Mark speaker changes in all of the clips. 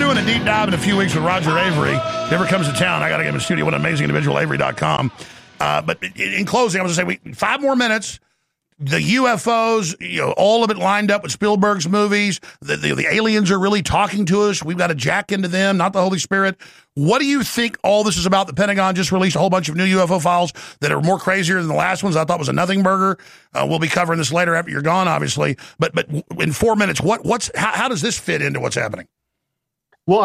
Speaker 1: doing a deep dive in a few weeks with Roger Avery. If he ever comes to town, I got to get him in the studio. What an amazing individual, Avery.com. But in closing, I was going to say, 5 more minutes. The UFOs, all of it lined up with Spielberg's movies. The aliens are really talking to us. We've got to jack into them, not the Holy Spirit. What do you think all this is about? The Pentagon just released a whole bunch of new UFO files that are more crazier than the last ones I thought was a nothing burger. We'll be covering this later after you're gone, obviously. But in 4 minutes, how does this fit into what's happening?
Speaker 2: Well,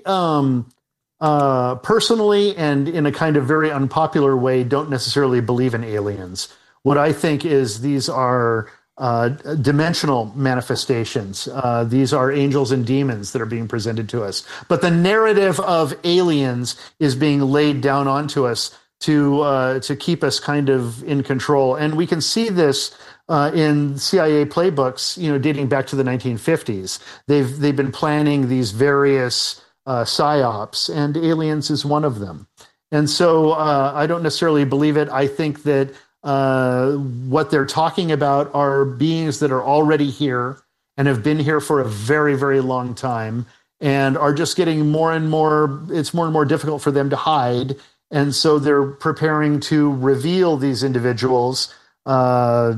Speaker 2: I personally, and in a kind of very unpopular way, don't necessarily believe in aliens. What I think is these are dimensional manifestations. These are angels and demons that are being presented to us. But the narrative of aliens is being laid down onto us to keep us kind of in control. And we can see this in CIA playbooks, dating back to the 1950s. They've been planning these various psyops, and aliens is one of them. And so I don't necessarily believe it. I think that what they're talking about are beings that are already here and have been here for a very, very long time and are just getting more and more, it's more and more difficult for them to hide. And so they're preparing to reveal these individuals to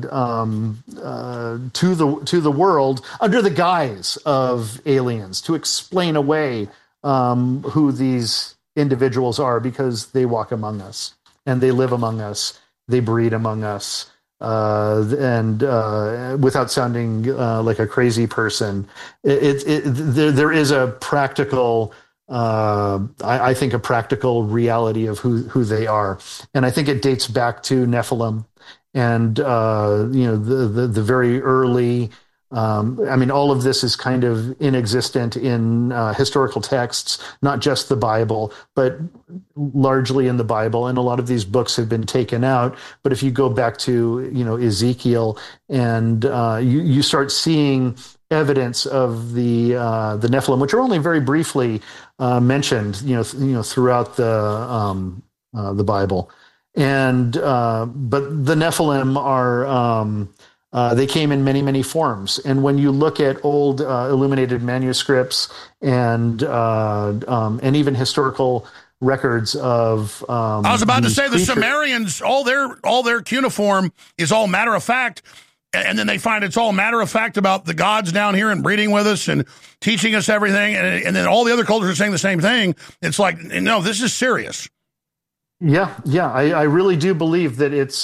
Speaker 2: the world under the guise of aliens, to explain away who these individuals are, because they walk among us and they live among us. They breed among us, and without sounding like a crazy person, there is a practical, I think, a practical reality of who they are, and I think it dates back to Nephilim, and the very early. All of this is kind of inexistent in historical texts, not just the Bible, but largely in the Bible. And a lot of these books have been taken out. But if you go back to, Ezekiel, and you start seeing evidence of the Nephilim, which are only very briefly mentioned, throughout the Bible. And but the Nephilim are. They came in many, many forms. And when you look at old illuminated manuscripts and even historical records of
Speaker 1: I was about to say
Speaker 2: creatures,
Speaker 1: the Sumerians, all their cuneiform is all matter of fact. And then they find it's all matter of fact about the gods down here and breeding with us and teaching us everything. And then all the other cultures are saying the same thing. It's like, no, this is serious.
Speaker 2: Yeah. I really do believe that it's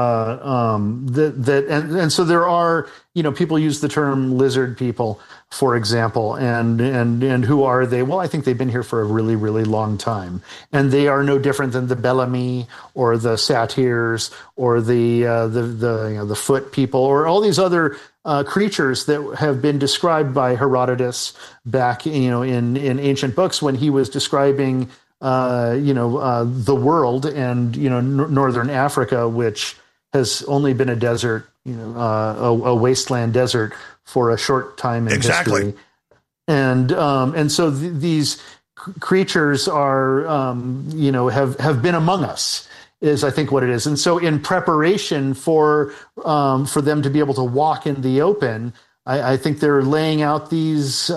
Speaker 2: and so there are, people use the term lizard people, for example, and who are they? Well, I think they've been here for a really, really long time, and they are no different than the Bellamy or the Satyrs or the Foot people or all these other creatures that have been described by Herodotus back, in ancient books when he was describing the world and, northern Africa, which has only been a desert, a wasteland desert for a short time in history. And so these creatures are, have been among us, is I think what it is. And so in preparation for them to be able to walk in the open, I think they're laying out these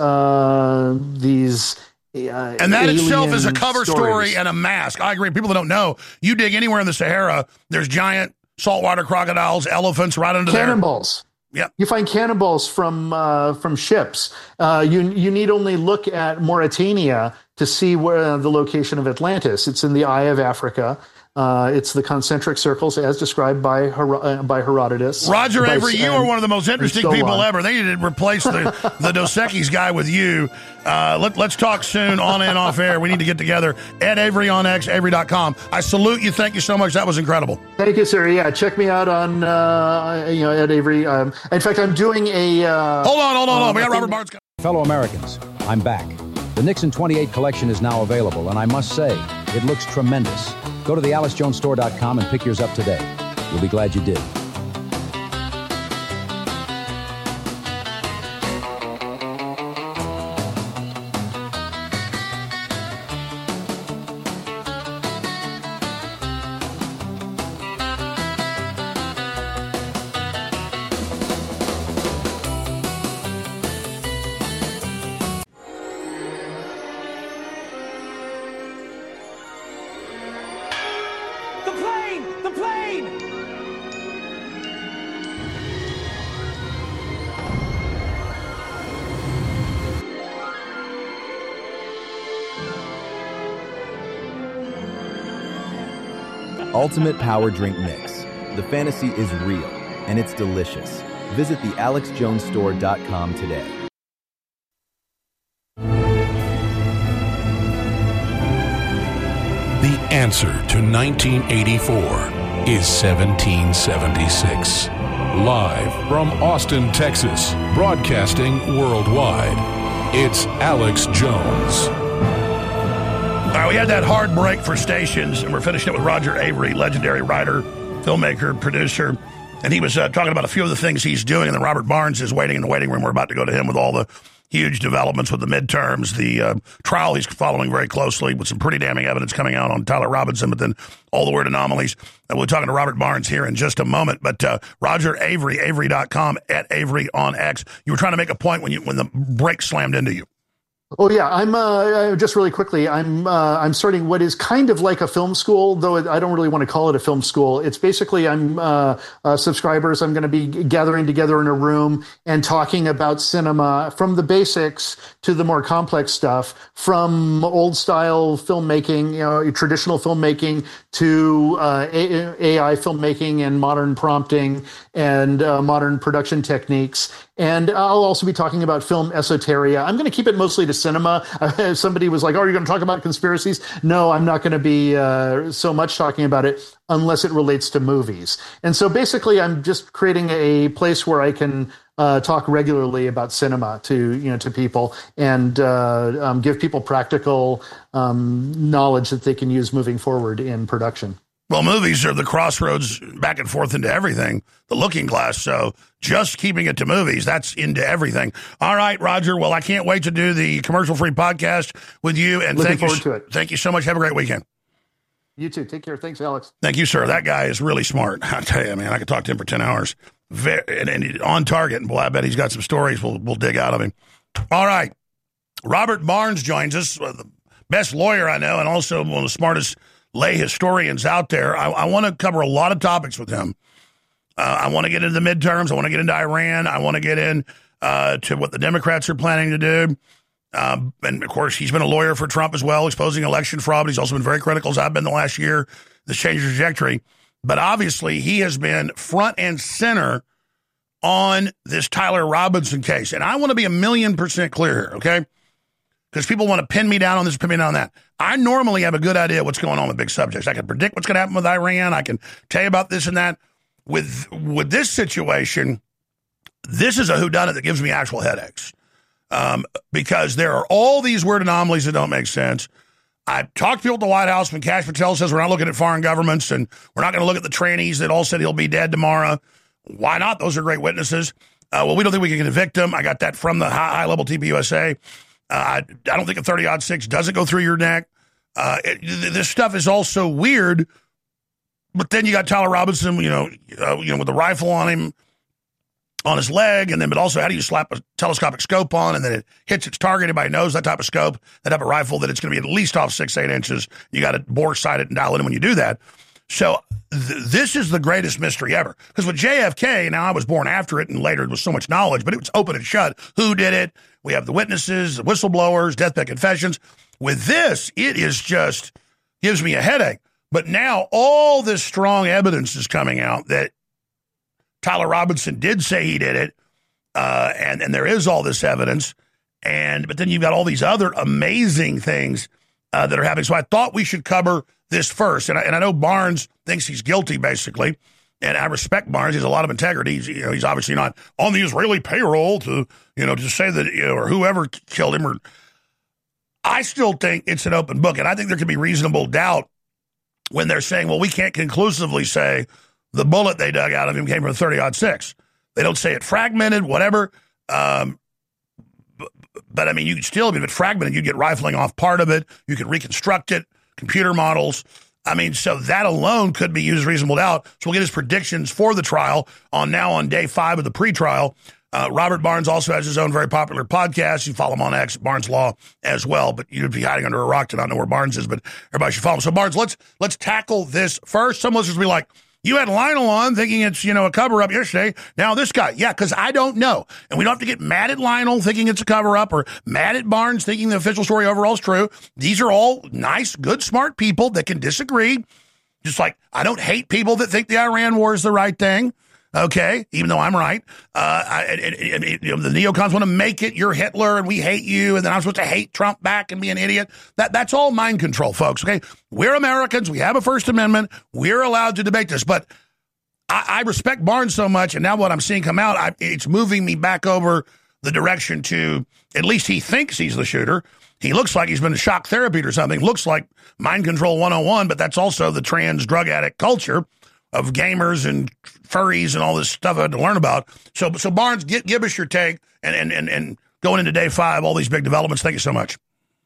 Speaker 1: and that itself is a cover story and a mask. I agree. People that don't know, you dig anywhere in the Sahara, there's giant saltwater crocodiles, elephants right under there.
Speaker 2: Cannonballs.
Speaker 1: Yep.
Speaker 2: You find cannonballs from ships. You need only look at Mauritania to see where the location of Atlantis. It's in the Eye of Africa. It's the concentric circles as described by Herodotus.
Speaker 1: Roger Avery, you are one of the most interesting people ever. They need to replace the Dos Equis guy with you. Let's talk soon on and off air. We need to get together. Ed Avery on X, Avery.com. I salute you. Thank you so much. That was incredible.
Speaker 2: Thank you, sir. Yeah, check me out on Ed Avery. In fact, I'm doing a...
Speaker 1: Hold on. We got Robert Barnes.
Speaker 3: Fellow Americans, I'm back. The Nixon 28 collection is now available, and I must say, it looks tremendous. Go to theAliceJonesStore.com and pick yours up today. You'll be glad you did.
Speaker 4: ultimate power drink mix. The fantasy is real, and it's delicious. Visit thealexjonesstore.com today.
Speaker 5: The answer to 1984 is 1776. Live from Austin, Texas, broadcasting worldwide, it's Alex Jones.
Speaker 1: All right, we had that hard break for stations, and we're finishing it with Roger Avary, legendary writer, filmmaker, producer. And he was talking about a few of the things he's doing, and then Robert Barnes is waiting in the waiting room. We're about to go to him with all the huge developments with the midterms, the trial he's following very closely with some pretty damning evidence coming out on Tyler Robinson, but then all the weird anomalies. And we'll be talking to Robert Barnes here in just a moment. But Roger Avary, Avery.com, at Avary on X. You were trying to make a point when the break slammed into you.
Speaker 2: Oh yeah, I'm just really quickly. I'm starting what is kind of like a film school, though I don't really want to call it a film school. It's basically subscribers. I'm going to be gathering together in a room and talking about cinema from the basics to the more complex stuff, from old style filmmaking, traditional filmmaking, to AI filmmaking and modern prompting and modern production techniques. And I'll also be talking about film esoteria. I'm going to keep it mostly to cinema. Somebody was like, "Oh, you're going to talk about conspiracies?" No, I'm not going to be so much talking about it unless it relates to movies. And so basically, I'm just creating a place where I can talk regularly about cinema to people and give people practical knowledge that they can use moving forward in production.
Speaker 1: Well, movies are the crossroads back and forth into everything, the looking glass. So just keeping it to movies, that's into everything. All right, Roger. Well, I can't wait to do the commercial-free podcast with you. And
Speaker 2: Looking forward to it.
Speaker 1: Thank you so much. Have a great weekend.
Speaker 2: You too. Take care. Thanks, Alex.
Speaker 1: Thank you, sir. That guy is really smart. I tell you, man, I could talk to him for 10 hours. And on target. And boy, I bet he's got some stories we'll dig out of him. All right. Robert Barnes joins us, the best lawyer I know, and also one of the smartest lay historians out there. I want to cover a lot of topics with him. I want to get into the midterms. I want to get into Iran. I want to get in to what the Democrats are planning to do. And, of course, he's been a lawyer for Trump as well, exposing election fraud. But he's also been very critical, as I've been the last year. This changed the trajectory. But obviously, he has been front and center on this Tyler Robinson case. And I want to be 1,000,000% clear here, okay? Because people want to pin me down on this, pin me down on that. I normally have a good idea what's going on with big subjects. I can predict what's going to happen with Iran. I can tell you about this and that. With this situation, this is a whodunit that gives me actual headaches. Because there are all these weird anomalies that don't make sense. I talked to people at the White House when Kash Patel says we're not looking at foreign governments and we're not going to look at the trannies that all said he'll be dead tomorrow. Why not? Those are great witnesses. Well, we don't think we can convict him. I got that from the high-level TPUSA. I don't think a 30-06 doesn't go through your neck. This stuff is also weird, but then you got Tyler Robinson, with the rifle on him, on his leg, but also how do you slap a telescopic scope on and then it hits its target? Anybody knows that type of scope, that type of rifle, that it's going to be at least off 6-8 inches. You got to bore sight it and dial it in when you do that. So this is the greatest mystery ever. Because with JFK, now I was born after it and later with so much knowledge, but it was open and shut. Who did it? We have the witnesses, the whistleblowers, deathbed confessions. With this, it is just gives me a headache. But now all this strong evidence is coming out that Tyler Robinson did say he did it, and there is all this evidence. But then you've got all these other amazing things that are happening. So I thought we should cover this first. And I know Barnes thinks he's guilty, basically. And I respect Barnes. He has a lot of integrity. He's obviously not on the Israeli payroll to say that, or whoever killed him. I still think it's an open book. And I think there could be reasonable doubt when they're saying, well, we can't conclusively say the bullet they dug out of him came from a 30-06. They don't say it fragmented, whatever. But I mean, you could still, if it's fragmented, you'd get rifling off part of it. You could reconstruct it, computer models. I mean, so that alone could be used as reasonable doubt. So we'll get his predictions for the trial on day 5 of the pretrial. Robert Barnes also has his own very popular podcast. You follow him on X, Barnes Law as well. But you'd be hiding under a rock to not know where Barnes is. But everybody should follow him. So Barnes, let's tackle this first. Some listeners will be like, you had Lionel on thinking it's, a cover-up yesterday. Now this guy. Yeah, because I don't know. And we don't have to get mad at Lionel thinking it's a cover-up or mad at Barnes thinking the official story overall is true. These are all nice, good, smart people that can disagree. Just like I don't hate people that think the Iran war is the right thing. Okay, even though I'm right. The neocons want to make it you're Hitler and we hate you, and then I'm supposed to hate Trump back and be an idiot. That's all mind control, folks. Okay, we're Americans. We have a First Amendment. We're allowed to debate this. But I respect Barnes so much, and now what I'm seeing come out, it's moving me back over the direction to at least he thinks he's the shooter. He looks like he's been shock therapy or something. Looks like mind control 101, but that's also the trans drug addict culture of gamers and furries and all this stuff I had to learn about. So Barnes, give us your take and going into day 5, all these big developments. Thank you so much.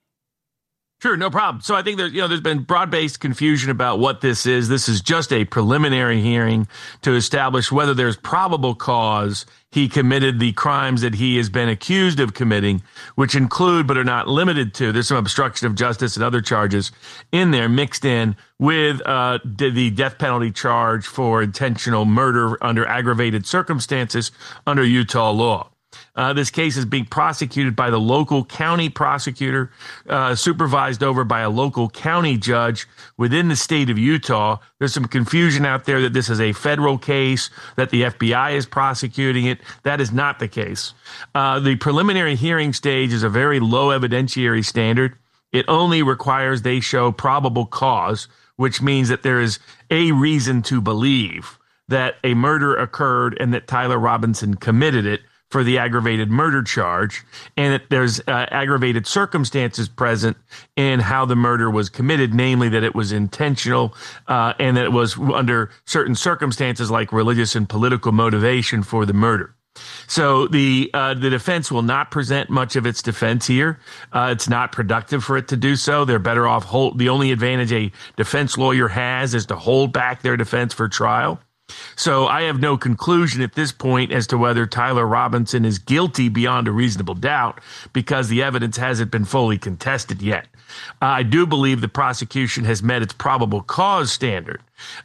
Speaker 6: Sure, no problem. So I think there's been broad-based confusion about what this is. This is just a preliminary hearing to establish whether there's probable cause he committed the crimes that he has been accused of committing, which include but are not limited to, there's some obstruction of justice and other charges in there mixed in with the death penalty charge for intentional murder under aggravated circumstances under Utah law. This case is being prosecuted by the local county prosecutor, supervised over by a local county judge within the state of Utah. There's some confusion out there that this is a federal case, that the FBI is prosecuting it. That is not the case. The preliminary hearing stage is a very low evidentiary standard. It only requires they show probable cause, which means that there is a reason to believe that a murder occurred and that Tyler Robinson committed it for the aggravated murder charge, and that there's aggravated circumstances present in how the murder was committed, namely that it was intentional and that it was under certain circumstances like religious and political motivation for the murder. So the defense will not present much of its defense here. It's not productive for it to do so. They're better off the only advantage a defense lawyer has is to hold back their defense for trial. So I have no conclusion at this point as to whether Tyler Robinson is guilty beyond a reasonable doubt because the evidence hasn't been fully contested yet. I do believe the prosecution has met its probable cause standard.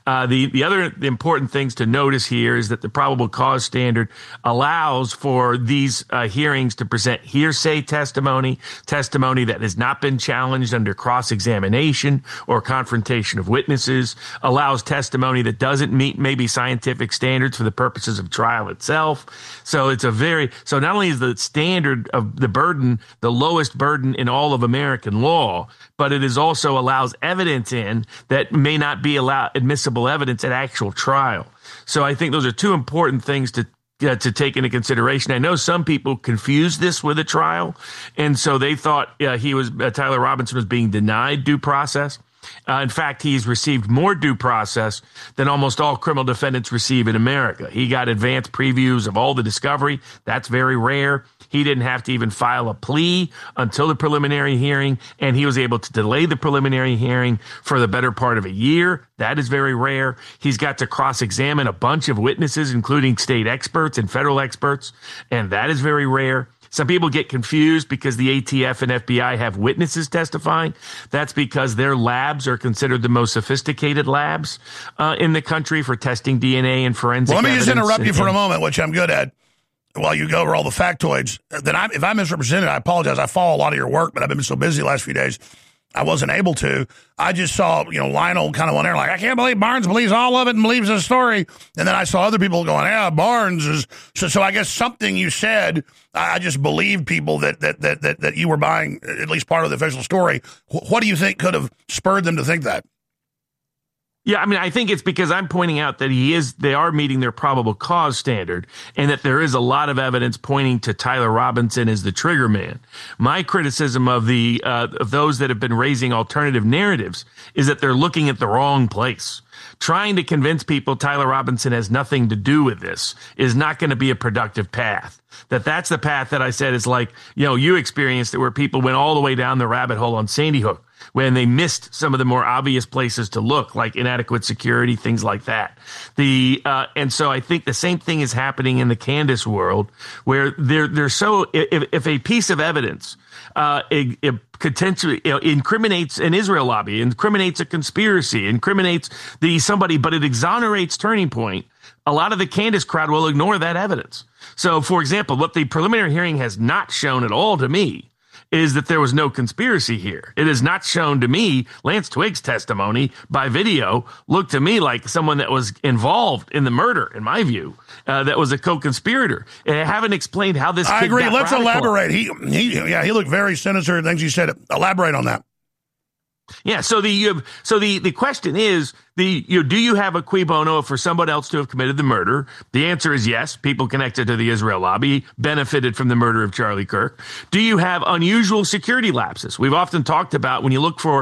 Speaker 6: The other important things to notice here is that the probable cause standard allows for these hearings to present hearsay testimony that has not been challenged under cross-examination or confrontation of witnesses, allows testimony that doesn't meet maybe scientific standards for the purposes of trial itself. So so not only is the standard of the burden the lowest burden in all of American law, but it is also allows evidence in that may not be admissible evidence at actual trial. So I think those are two important things to take into consideration. I know some people confuse this with a trial, and so they thought Tyler Robinson was being denied due process. In fact, he's received more due process than almost all criminal defendants receive in America. He got advanced previews of all the discovery. That's very rare. He didn't have to even file a plea until the preliminary hearing, and he was able to delay the preliminary hearing for the better part of a year. That is very rare. He's got to cross-examine a bunch of witnesses, including state experts and federal experts, and that is very rare. Some people get confused because the ATF and FBI have witnesses testifying. That's because their labs are considered the most sophisticated labs in the country for testing DNA and forensic evidence.
Speaker 1: Well, let me just interrupt you for a moment, which I'm good at, while you go over all the factoids. If I misrepresented, I apologize. I follow a lot of your work, but I've been so busy the last few days, I wasn't able to. I just saw, Lionel kind of went there like, I can't believe Barnes believes all of it and believes the story. And then I saw other people going, yeah, Barnes is. So I guess something you said, I just believed people that you were buying at least part of the official story. What do you think could have spurred them to think that?
Speaker 6: Yeah, I mean, I think it's because I'm pointing out that they are meeting their probable cause standard and that there is a lot of evidence pointing to Tyler Robinson as the trigger man. My criticism of of those that have been raising alternative narratives is that they're looking at the wrong place. Trying to convince people Tyler Robinson has nothing to do with this is not going to be a productive path. That's the path that I said is like, you experienced it where people went all the way down the rabbit hole on Sandy Hook when they missed some of the more obvious places to look, like inadequate security, things like that. And so I think the same thing is happening in the Candace world, where they're so, if a piece of evidence it potentially incriminates an Israel lobby, incriminates a conspiracy, incriminates somebody, but it exonerates Turning Point, a lot of the Candace crowd will ignore that evidence. So, for example, what the preliminary hearing has not shown at all to me is that there was no conspiracy here. It is not shown to me. Lance Twiggs' testimony by video looked to me like someone that was involved in the murder, in my view, that was a co-conspirator. And I haven't explained how this.
Speaker 1: I agree. Let's
Speaker 6: radical.
Speaker 1: Elaborate. He looked very sinister. Things you said. Elaborate on that.
Speaker 6: Yeah. So the question is, do you have a cui bono for someone else to have committed the murder? The answer is yes. People connected to the Israel lobby benefited from the murder of Charlie Kirk. Do you have unusual security lapses? We've often talked about when you look for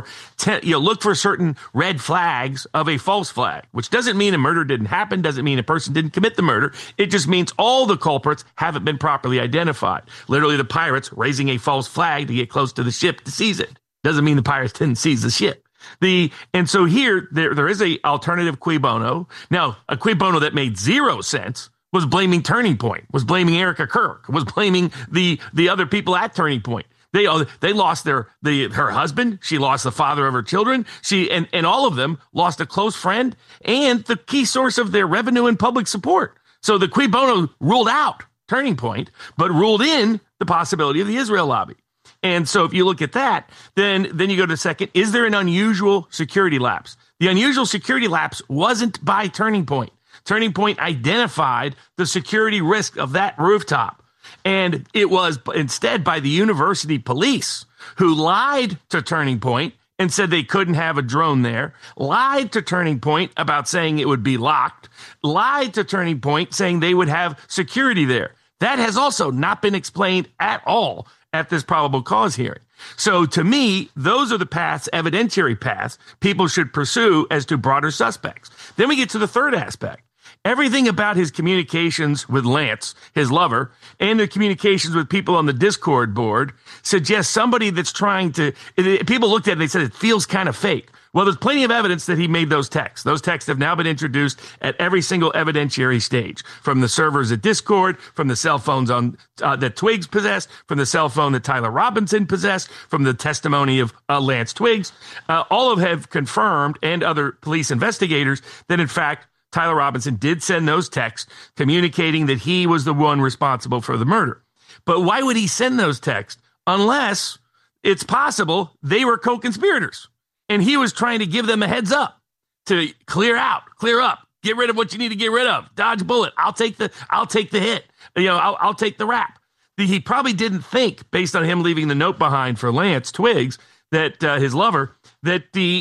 Speaker 6: certain red flags of a false flag, which doesn't mean a murder didn't happen, doesn't mean a person didn't commit the murder. It just means all the culprits haven't been properly identified. Literally, the pirates raising a false flag to get close to the ship to seize it. Doesn't mean the pirates didn't seize the ship. And so here there is a alternative cui bono. Now, a cui bono that made zero sense was blaming Turning Point, was blaming Erica Kirk, was blaming the other people at Turning Point. They lost her husband. She lost the father of her children. And all of them lost a close friend and the key source of their revenue and public support. So the cui bono ruled out Turning Point, but ruled in the possibility of the Israel lobby. And so if you look at that, then you go to the second, is there an unusual security lapse? The unusual security lapse wasn't by Turning Point. Turning Point identified the security risk of that rooftop. And it was instead by the university police who lied to Turning Point and said they couldn't have a drone there, lied to Turning Point about saying it would be locked, lied to Turning Point saying they would have security there. That has also not been explained at all at this probable cause hearing. So to me, those are the paths, evidentiary paths, people should pursue as to broader suspects. Then we get to the third aspect. Everything about his communications with Lance, his lover, and the communications with people on the Discord board suggests somebody that's trying to, people looked at it and they said it feels kind of fake. Well, there's plenty of evidence that he made those texts. Those texts have now been introduced at every single evidentiary stage, from the servers at Discord, from the cell phones that Twiggs possessed, from the cell phone that Tyler Robinson possessed, from the testimony of Lance Twiggs. All of have confirmed, and other police investigators, that in fact, Tyler Robinson did send those texts communicating that he was the one responsible for the murder. But why would he send those texts unless it's possible they were co-conspirators? And he was trying to give them a heads up to clear up, get rid of what you need to get rid of, dodge a bullet. I'll take the hit. I'll take the rap. He probably didn't think, based on him leaving the note behind for Lance Twiggs, that his lover, that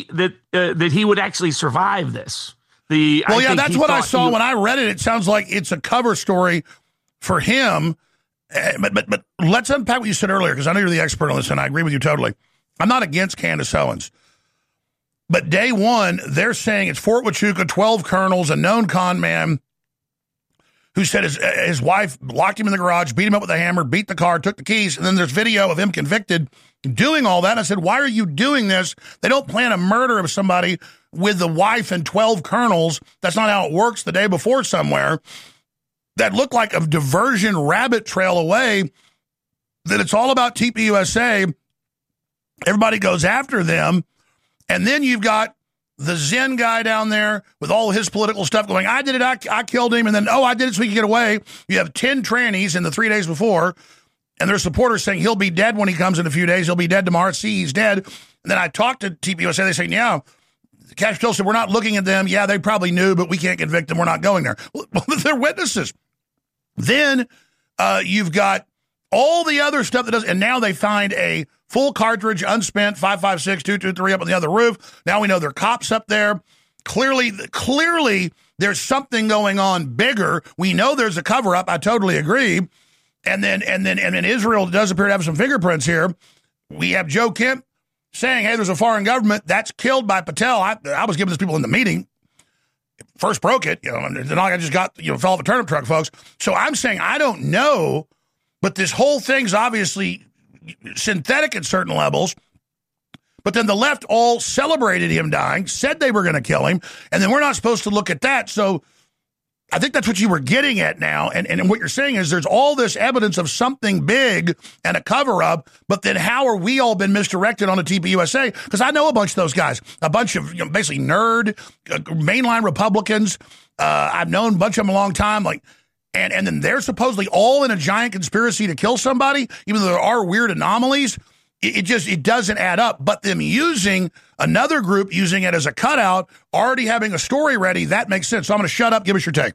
Speaker 6: he would actually survive this.
Speaker 1: That's what I saw when I read it. It sounds like it's a cover story for him. But let's unpack what you said earlier, because I know you're the expert on this, and I agree with you totally. I'm not against Candace Owens. But day one, they're saying it's Fort Huachuca, 12 colonels, a known con man who said his wife locked him in the garage, beat him up with a hammer, beat the car, took the keys, and then there's video of him convicted doing all that. And I said, why are you doing this? They don't plan a murder of somebody with the wife and 12 colonels. That's not how it works the day before somewhere. That looked like a diversion rabbit trail away, that it's all about TPUSA. Everybody goes after them. And then you've got the Zen guy down there with all his political stuff going, I did it, I killed him, and then, I did it so he could get away. You have 10 trannies in the 3 days before, and their supporters saying he'll be dead when he comes in a few days. He'll be dead tomorrow. See, he's dead. And then I talked to TPUSA. They say, yeah, Cash Patel said, we're not looking at them. Yeah, they probably knew, but we can't convict them. We're not going there. Well, they're witnesses. Then you've got all the other stuff that does, and now they find a full cartridge, unspent, 5.56, 223 up on the other roof. Now we know there are cops up there. Clearly, there's something going on bigger. We know there's a cover up. I totally agree. And then Israel does appear to have some fingerprints here. We have Joe Kemp saying, hey, there's a foreign government that's killed by Patel. I was giving this people in the meeting. First broke it, and then I just got, fell off a turnip truck, folks. So I'm saying, I don't know, but this whole thing's obviously synthetic at certain levels. But then the left all celebrated him dying, said they were going to kill him, and then we're not supposed to look at that. So I think that's what you were getting at now. And what you're saying is there's all this evidence of something big and a cover-up, but then how are we all been misdirected on the TPUSA? Because I know a bunch of those guys, a bunch of basically nerd, mainline Republicans. I've known a bunch of them a long time, and then they're supposedly all in a giant conspiracy to kill somebody, even though there are weird anomalies. it doesn't add up. But them using another group, using it as a cutout, already having a story ready, that makes sense. So I'm going to shut up. Give us your take.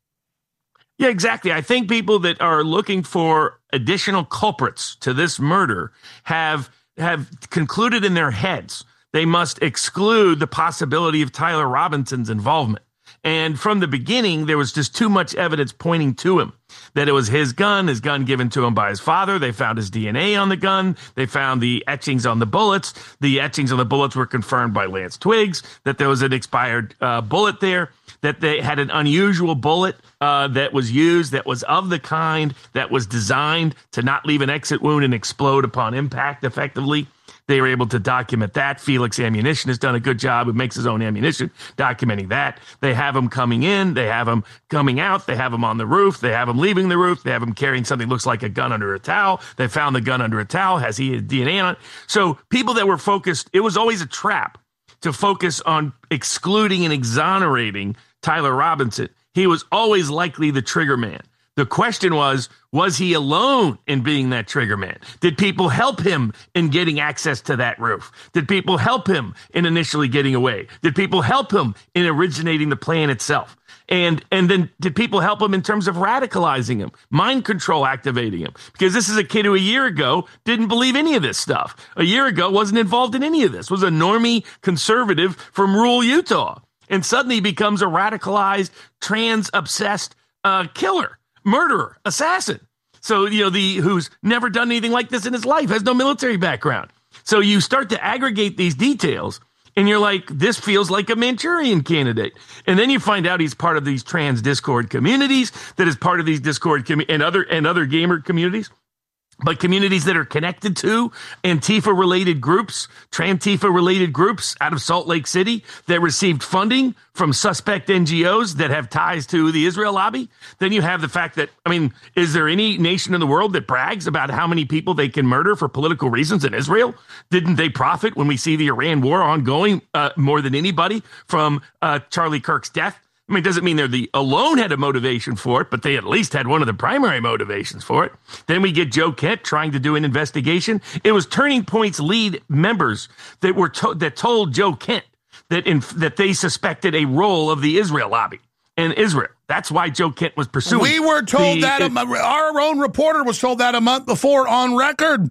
Speaker 6: Yeah, exactly. I think people that are looking for additional culprits to this murder have concluded in their heads they must exclude the possibility of Tyler Robinson's involvement. And from the beginning, there was just too much evidence pointing to him, that it was his gun given to him by his father. They found his DNA on the gun. They found the etchings on the bullets. The etchings on the bullets were confirmed by Lance Twiggs, that there was an expired bullet there, that they had an unusual bullet that was used, that was of the kind that was designed to not leave an exit wound and explode upon impact effectively. They were able to document that. Felix Ammunition has done a good job. Who makes his own ammunition, documenting that. They have him coming in. They have him coming out. They have him on the roof. They have him leaving the roof. They have him carrying something that looks like a gun under a towel. They found the gun under a towel. Has he had DNA on it? So people that were focused, it was always a trap to focus on excluding and exonerating Tyler Robinson. He was always likely the trigger man. The question was he alone in being that trigger man? Did people help him in getting access to that roof? Did people help him in initially getting away? Did people help him in originating the plan itself? And then did people help him in terms of radicalizing him, mind control activating him? Because this is a kid who a year ago didn't believe any of this stuff. A year ago wasn't involved in any of this, was a normie conservative from rural Utah. And suddenly he becomes a radicalized, trans-obsessed killer. Murderer, assassin. So, who's never done anything like this in his life, has no military background. So you start to aggregate these details and you're like, this feels like a Manchurian candidate. And then you find out he's part of these trans Discord communities, that is part of these Discord and other gamer communities. But communities that are connected to Antifa-related groups, Trantifa-related groups out of Salt Lake City that received funding from suspect NGOs that have ties to the Israel lobby. Then you have the fact that, is there any nation in the world that brags about how many people they can murder for political reasons in Israel? Didn't they profit when we see the Iran war ongoing more than anybody from Charlie Kirk's death? It doesn't mean they're alone had a motivation for it, but they at least had one of the primary motivations for it. Then we get Joe Kent trying to do an investigation. It was Turning Point's lead members that told Joe Kent that they suspected a role of the Israel lobby in Israel. That's why Joe Kent was pursuing.
Speaker 1: We were told our own reporter was told that a month before on record.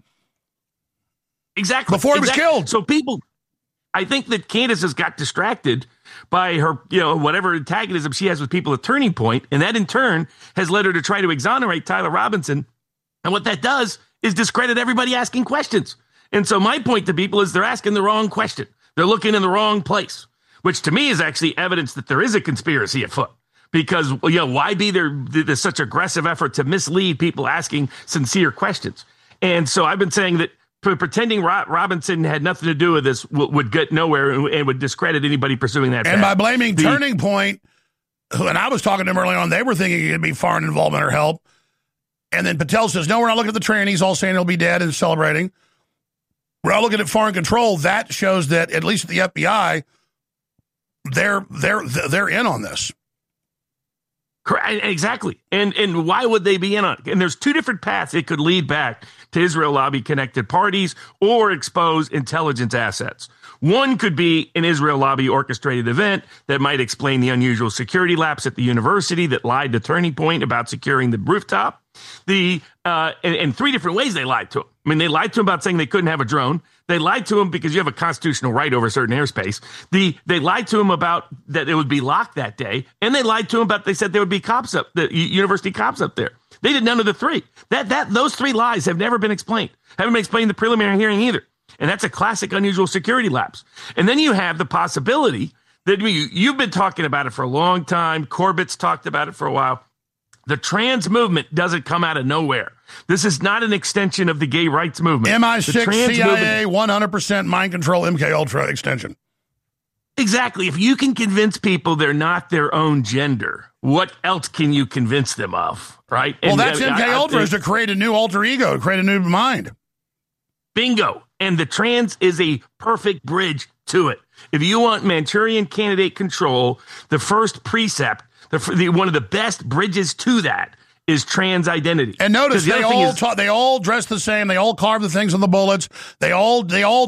Speaker 6: Exactly.
Speaker 1: Before he was killed.
Speaker 6: So I think that Candace has got distracted by her, whatever antagonism she has with people at Turning Point, and that in turn has led her to try to exonerate Tyler Robinson. And what that does is discredit everybody asking questions. And so my point to people is they're asking the wrong question. They're looking in the wrong place, which to me is actually evidence that there is a conspiracy afoot. Because, why be there's such aggressive effort to mislead people asking sincere questions? And so I've been saying that pretending Robinson had nothing to do with this would get nowhere and would discredit anybody pursuing that path.
Speaker 1: And by blaming Turning Point, and I was talking to them early on, they were thinking it'd be foreign involvement or help. And then Patel says, no, we're not looking at the trannies, all saying he'll be dead and celebrating. We're not looking at foreign control. That shows that, at least at the FBI, they're in on this.
Speaker 6: Correct. Exactly. And why would they be in on it? And there's two different paths it could lead back to Israel lobby connected parties or expose intelligence assets. One could be an Israel lobby orchestrated event that might explain the unusual security lapse at the university that lied to Turning Point about securing the rooftop. In three different ways they lied to him. They lied to him about saying they couldn't have a drone. They lied to him because you have a constitutional right over certain airspace. They lied to him about that it would be locked that day. And they lied to him about, they said there would be cops the university cops up there. They did none of the three. Those three lies have never been explained. Haven't been explained in the preliminary hearing either. And that's a classic unusual security lapse. And then you have the possibility that you've been talking about it for a long time. Corbett's talked about it for a while. The trans movement doesn't come out of nowhere. This is not an extension of the gay rights movement.
Speaker 1: MI6, CIA, 100% mind control, MK Ultra extension.
Speaker 6: Exactly. If you can convince people they're not their own gender, what else can you convince them of, right?
Speaker 1: Well, that's MK Ultra, is to create a new alter ego, to create a new mind.
Speaker 6: Bingo. And the trans is a perfect bridge to it. If you want Manchurian candidate control, the first precept, one of the best bridges to that is trans identity.
Speaker 1: And notice they all dress the same. They all carve the things on the bullets. They all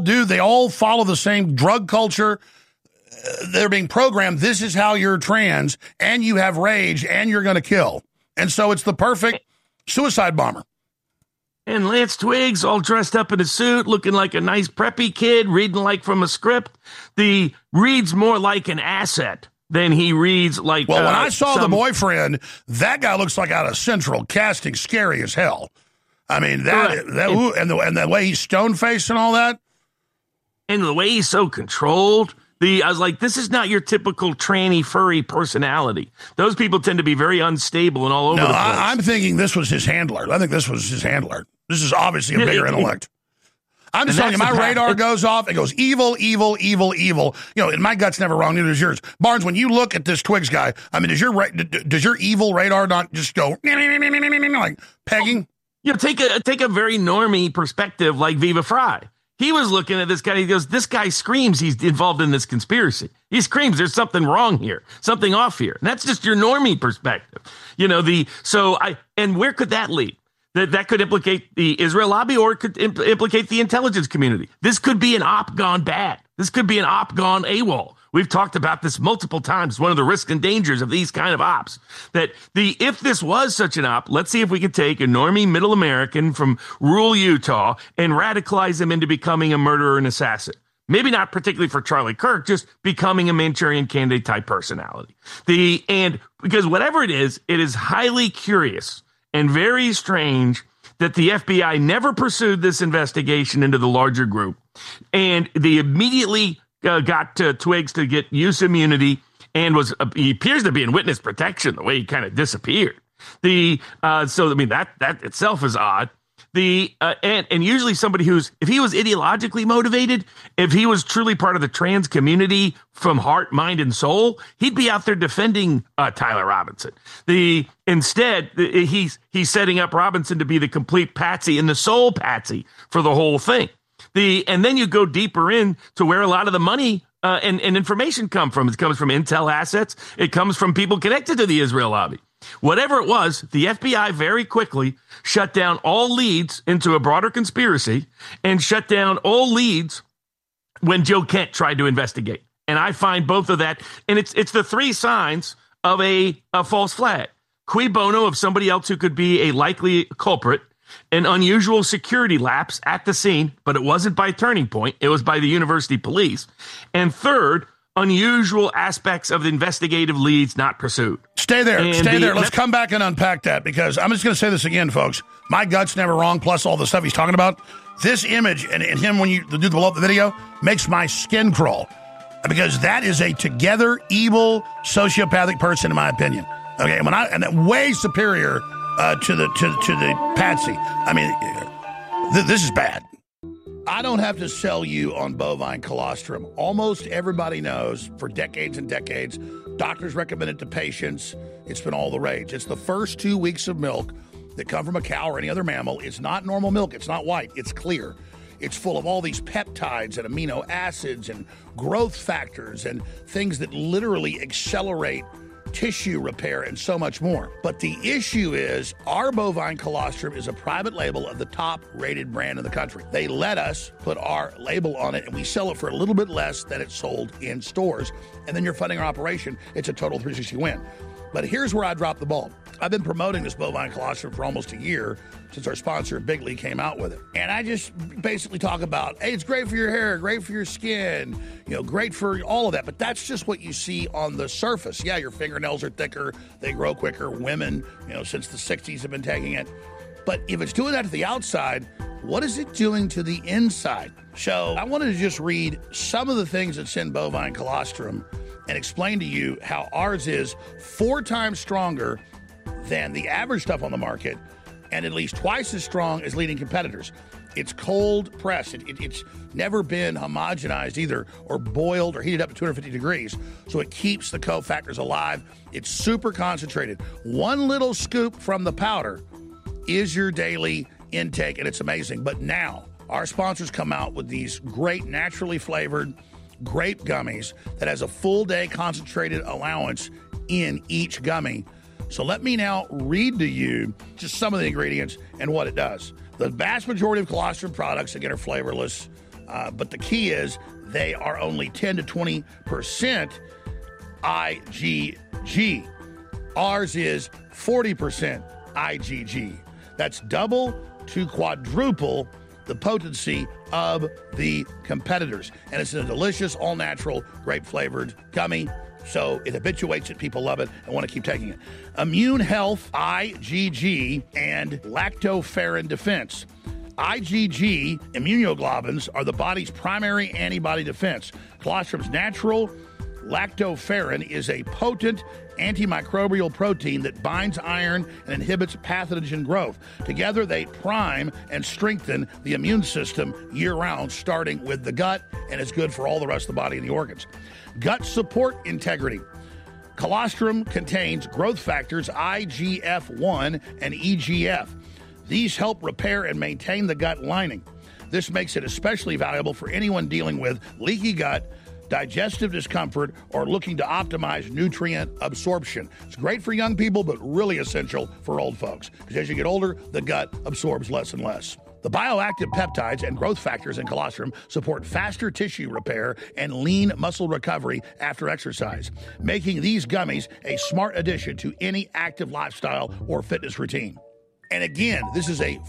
Speaker 1: follow the same drug culture. They're being programmed. This is how you're trans, and you have rage, and you're going to kill. And so it's the perfect suicide bomber.
Speaker 6: And Lance Twiggs all dressed up in a suit, looking like a nice preppy kid, reading like from a script. He reads more like an asset than he reads like.
Speaker 1: Well, when I saw the boyfriend, that guy looks like out of Central Casting, scary as hell. I mean, and the way he's stone faced and all that,
Speaker 6: and the way he's so controlled. I was like, this is not your typical tranny furry personality. Those people tend to be very unstable and all over the place.
Speaker 1: I'm thinking this was his handler. I think this was his handler. This is obviously a bigger intellect. I'm just telling you, my radar goes off. It goes evil, evil, evil, evil. You know, and my gut's never wrong. Neither is yours. Barnes, when you look at this Twiggs guy, I mean, does your evil radar not just go like pegging?
Speaker 6: You know, take a very normie perspective like Viva Frei. He was looking at this guy. He goes, this guy screams he's involved in this conspiracy. He screams there's something wrong here, something off here. And that's just your normie perspective. You know, and where could that lead? That could implicate the Israel lobby, or it could implicate the intelligence community. This could be an op gone bad. This could be an op gone AWOL. We've talked about this multiple times. One of the risks and dangers of these kind of ops. If this was such an op, let's see if we could take a normie middle American from rural Utah and radicalize him into becoming a murderer and assassin. Maybe not particularly for Charlie Kirk, just becoming a Manchurian Candidate type personality. And because whatever it is highly curious and very strange that the FBI never pursued this investigation into the larger group. And they immediately got Twiggs to get use immunity, and he appears to be in witness protection the way he kind of disappeared. So I mean that itself is odd. And usually somebody if he was ideologically motivated, if he was truly part of the trans community from heart, mind, and soul, he'd be out there defending Tyler Robinson. Instead, he's setting up Robinson to be the complete patsy and the sole patsy for the whole thing. And then you go deeper in to where a lot of the money and information come from. It comes from intel assets. It comes from people connected to the Israel lobby. Whatever it was, the FBI very quickly shut down all leads into a broader conspiracy and shut down all leads when Joe Kent tried to investigate. And I find both of that. And it's the three signs of a false flag. Cui bono of somebody else who could be a likely culprit. An unusual security lapse at the scene, but it wasn't by Turning Point. It was by the university police. And third, unusual aspects of the investigative leads not pursued.
Speaker 1: Stay there. Let's come back and unpack that, because I'm just going to say this again, folks. My gut's never wrong, plus all the stuff he's talking about. This image and him when you do the video makes my skin crawl, because that is a together evil sociopathic person, in my opinion. Okay, and way superior to the patsy. I mean, this is bad. I don't have to sell you on bovine colostrum. Almost everybody knows for decades and decades, doctors recommend it to patients. It's been all the rage. It's the first 2 weeks of milk that come from a cow or any other mammal. It's not normal milk. It's not white. It's clear. It's full of all these peptides and amino acids and growth factors and things that literally accelerate tissue repair and so much more. But the issue is our bovine colostrum is a private label of the top rated brand in the country. They let us put our label on it, and we sell it for a little bit less than it's sold in stores. And then you're funding our operation. It's a total 360 win. But here's where I dropped the ball. I've been promoting this bovine colostrum for almost a year since our sponsor Bigley came out with it. And I just basically talk about, hey, it's great for your hair, great for your skin, great for all of that. But that's just what you see on the surface. Yeah, your fingernails are thicker, they grow quicker. Women, since the 60s have been taking it. But if it's doing that to the outside, what is it doing to the inside? So I wanted to just read some of the things that's in bovine colostrum and explain to you how ours is 4 times stronger than the average stuff on the market, and at least twice as strong as leading competitors. It's cold pressed. It's never been homogenized either, or boiled or heated up to 250 degrees. So it keeps the cofactors alive. It's super concentrated. 1 little scoop from the powder is your daily intake, and it's amazing. But now our sponsors come out with these great naturally flavored grape gummies that has a full day concentrated allowance in each gummy So let me now read to you just some of the ingredients and what it does. The vast majority of colostrum products, again, are flavorless, but the key is they are only 10 to 20% IgG. Ours is 40% IgG. That's double to quadruple the potency of the competitors. And it's a delicious, all-natural, grape-flavored gummy. So it habituates it. People love it and want to keep taking it. Immune Health, IgG, and Lactoferrin Defense. IgG immunoglobulins are the body's primary antibody defense. Colostrum's natural lactoferrin is a potent antimicrobial protein that binds iron and inhibits pathogen growth. Together, they prime and strengthen the immune system year-round, starting with the gut, and it's good for all the rest of the body and the organs. Gut support integrity. Colostrum contains growth factors IGF-1 and EGF. These help repair and maintain the gut lining. This makes it especially valuable for anyone dealing with leaky gut, digestive discomfort, or looking to optimize nutrient absorption. It's great for young people, but really essential for old folks, because as you get older, the gut absorbs less and less. The bioactive peptides and growth factors in colostrum support faster tissue repair and lean muscle recovery after exercise, making these gummies a smart addition to any active lifestyle or fitness routine. And again, this is a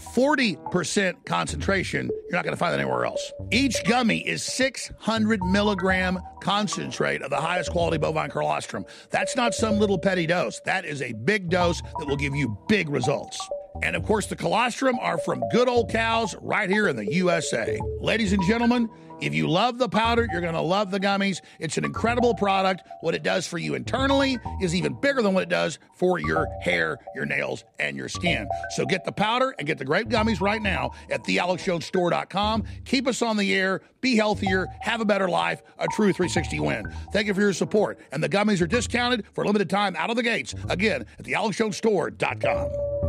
Speaker 1: 40% concentration. You're not going to find that anywhere else. Each gummy is 600 milligram concentrate of the highest quality bovine colostrum. That's not some little petty dose. That is a big dose that will give you big results. And of course, the colostrum are from good old cows right here in the USA. Ladies and gentlemen, if you love the powder, you're going to love the gummies. It's an incredible product. What it does for you internally is even bigger than what it does for your hair, your nails, and your skin. So get the powder and get the great gummies right now at thealexjonesstore.com. Keep us on the air, be healthier, have a better life, a true 360 win. Thank you for your support. And the gummies are discounted for a limited time out of the gates. Again, at thealexjonesstore.com.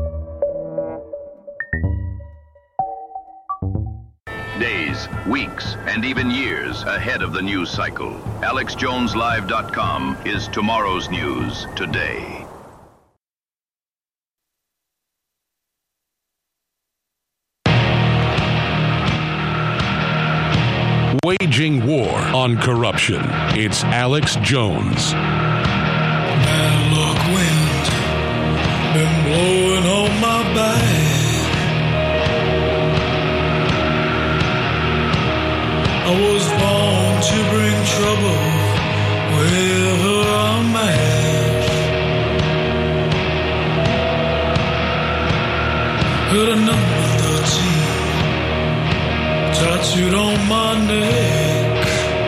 Speaker 7: Days, weeks, and even years ahead of the news cycle. AlexJonesLive.com is tomorrow's news today.
Speaker 5: Waging war on corruption. It's Alex Jones.
Speaker 8: Bad luck wind been blowing on my back. I was born to bring trouble wherever I'm at. Got a number 13 tattooed on my neck.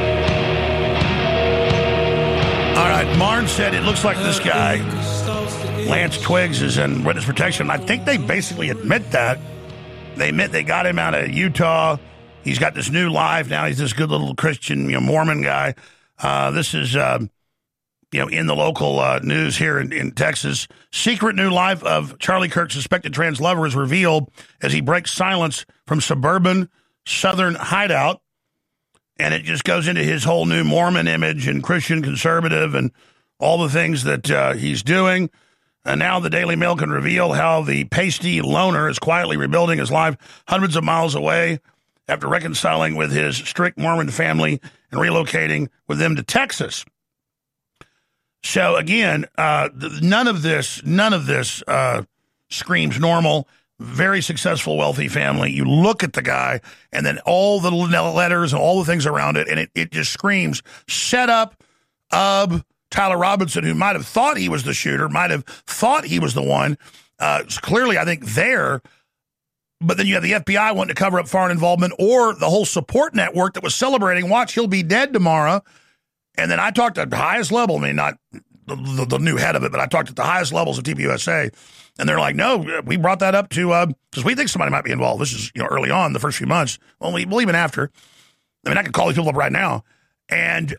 Speaker 1: All right, Marn said it looks like this guy, Lance Twiggs, is in witness protection. I think they basically admit that. They admit they got him out of Utah. He's got this new life now. He's this good little Christian, Mormon guy. This is, in the local news here in Texas. Secret new life of Charlie Kirk's suspected trans lover is revealed as he breaks silence from suburban Southern hideout. And it just goes into his whole new Mormon image and Christian conservative and all the things that he's doing. And now the Daily Mail can reveal how the pasty loner is quietly rebuilding his life hundreds of miles away after reconciling with his strict Mormon family and relocating with them to Texas. So again, none of this screams normal. Very successful, wealthy family. You look at the guy, and then all the letters and all the things around it, and it just screams set up of Tyler Robinson, who might have thought he was the shooter, might have thought he was the one. Clearly, I think there. But then you have the FBI wanting to cover up foreign involvement, or the whole support network that was celebrating, watch, he'll be dead tomorrow. And then I talked at the highest level, I mean, not the new head of it, but I talked at the highest levels of TPUSA, and they're like, no, we brought that up to, because we think somebody might be involved. This is, early on, the first few months. Well, even after. I mean, I could call these people up right now. And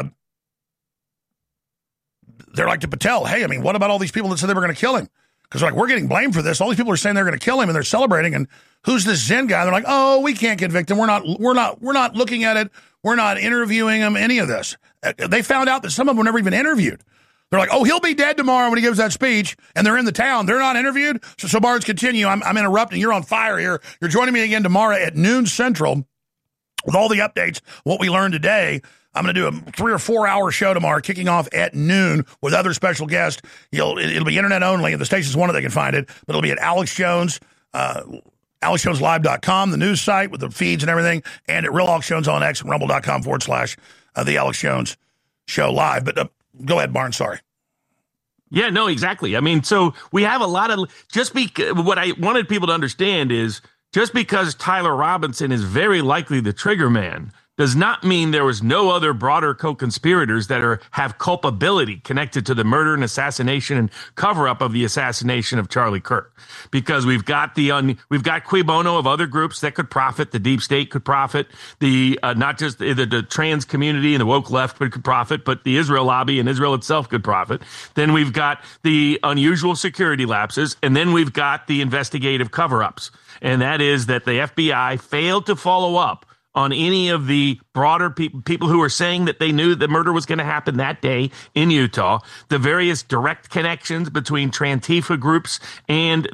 Speaker 1: they're like to Patel, hey, I mean, what about all these people that said they were going to kill him? Because we're getting blamed for this. All these people are saying they're going to kill him, and they're celebrating. And who's this Zen guy? They're like, oh, we can't convict him. We're not looking at it. We're not interviewing him. Any of this. They found out that some of them were never even interviewed. They're like, oh, he'll be dead tomorrow when he gives that speech, and they're in the town. They're not interviewed. So Barnes, continue. I'm interrupting. You're on fire here. You're joining me again tomorrow at noon Central with all the updates, what we learned today. I'm going to do a 3 or 4 hour show tomorrow, kicking off at noon with other special guests. It'll be internet only. If the station's one, they can find it, but it'll be at Alex Jones, AlexJonesLive.com, the news site with the feeds and everything, and at Real Alex Jones on X and Rumble.com / the Alex Jones Show live. But go ahead, Barnes. Sorry.
Speaker 6: Yeah, no, exactly. I mean, so we have a lot of what I wanted people to understand is just because Tyler Robinson is very likely the trigger man does not mean there was no other broader co-conspirators that have culpability connected to the murder and assassination and cover-up of the assassination of Charlie Kirk. Because we've got cui bono of other groups that could profit. The deep state could profit. The not just the trans community and the woke left could profit, but the Israel lobby and Israel itself could profit. Then we've got the unusual security lapses, and then we've got the investigative cover-ups. And that is that the FBI failed to follow up on any of the broader people who were saying that they knew the murder was going to happen that day in Utah, the various direct connections between Trantifa groups and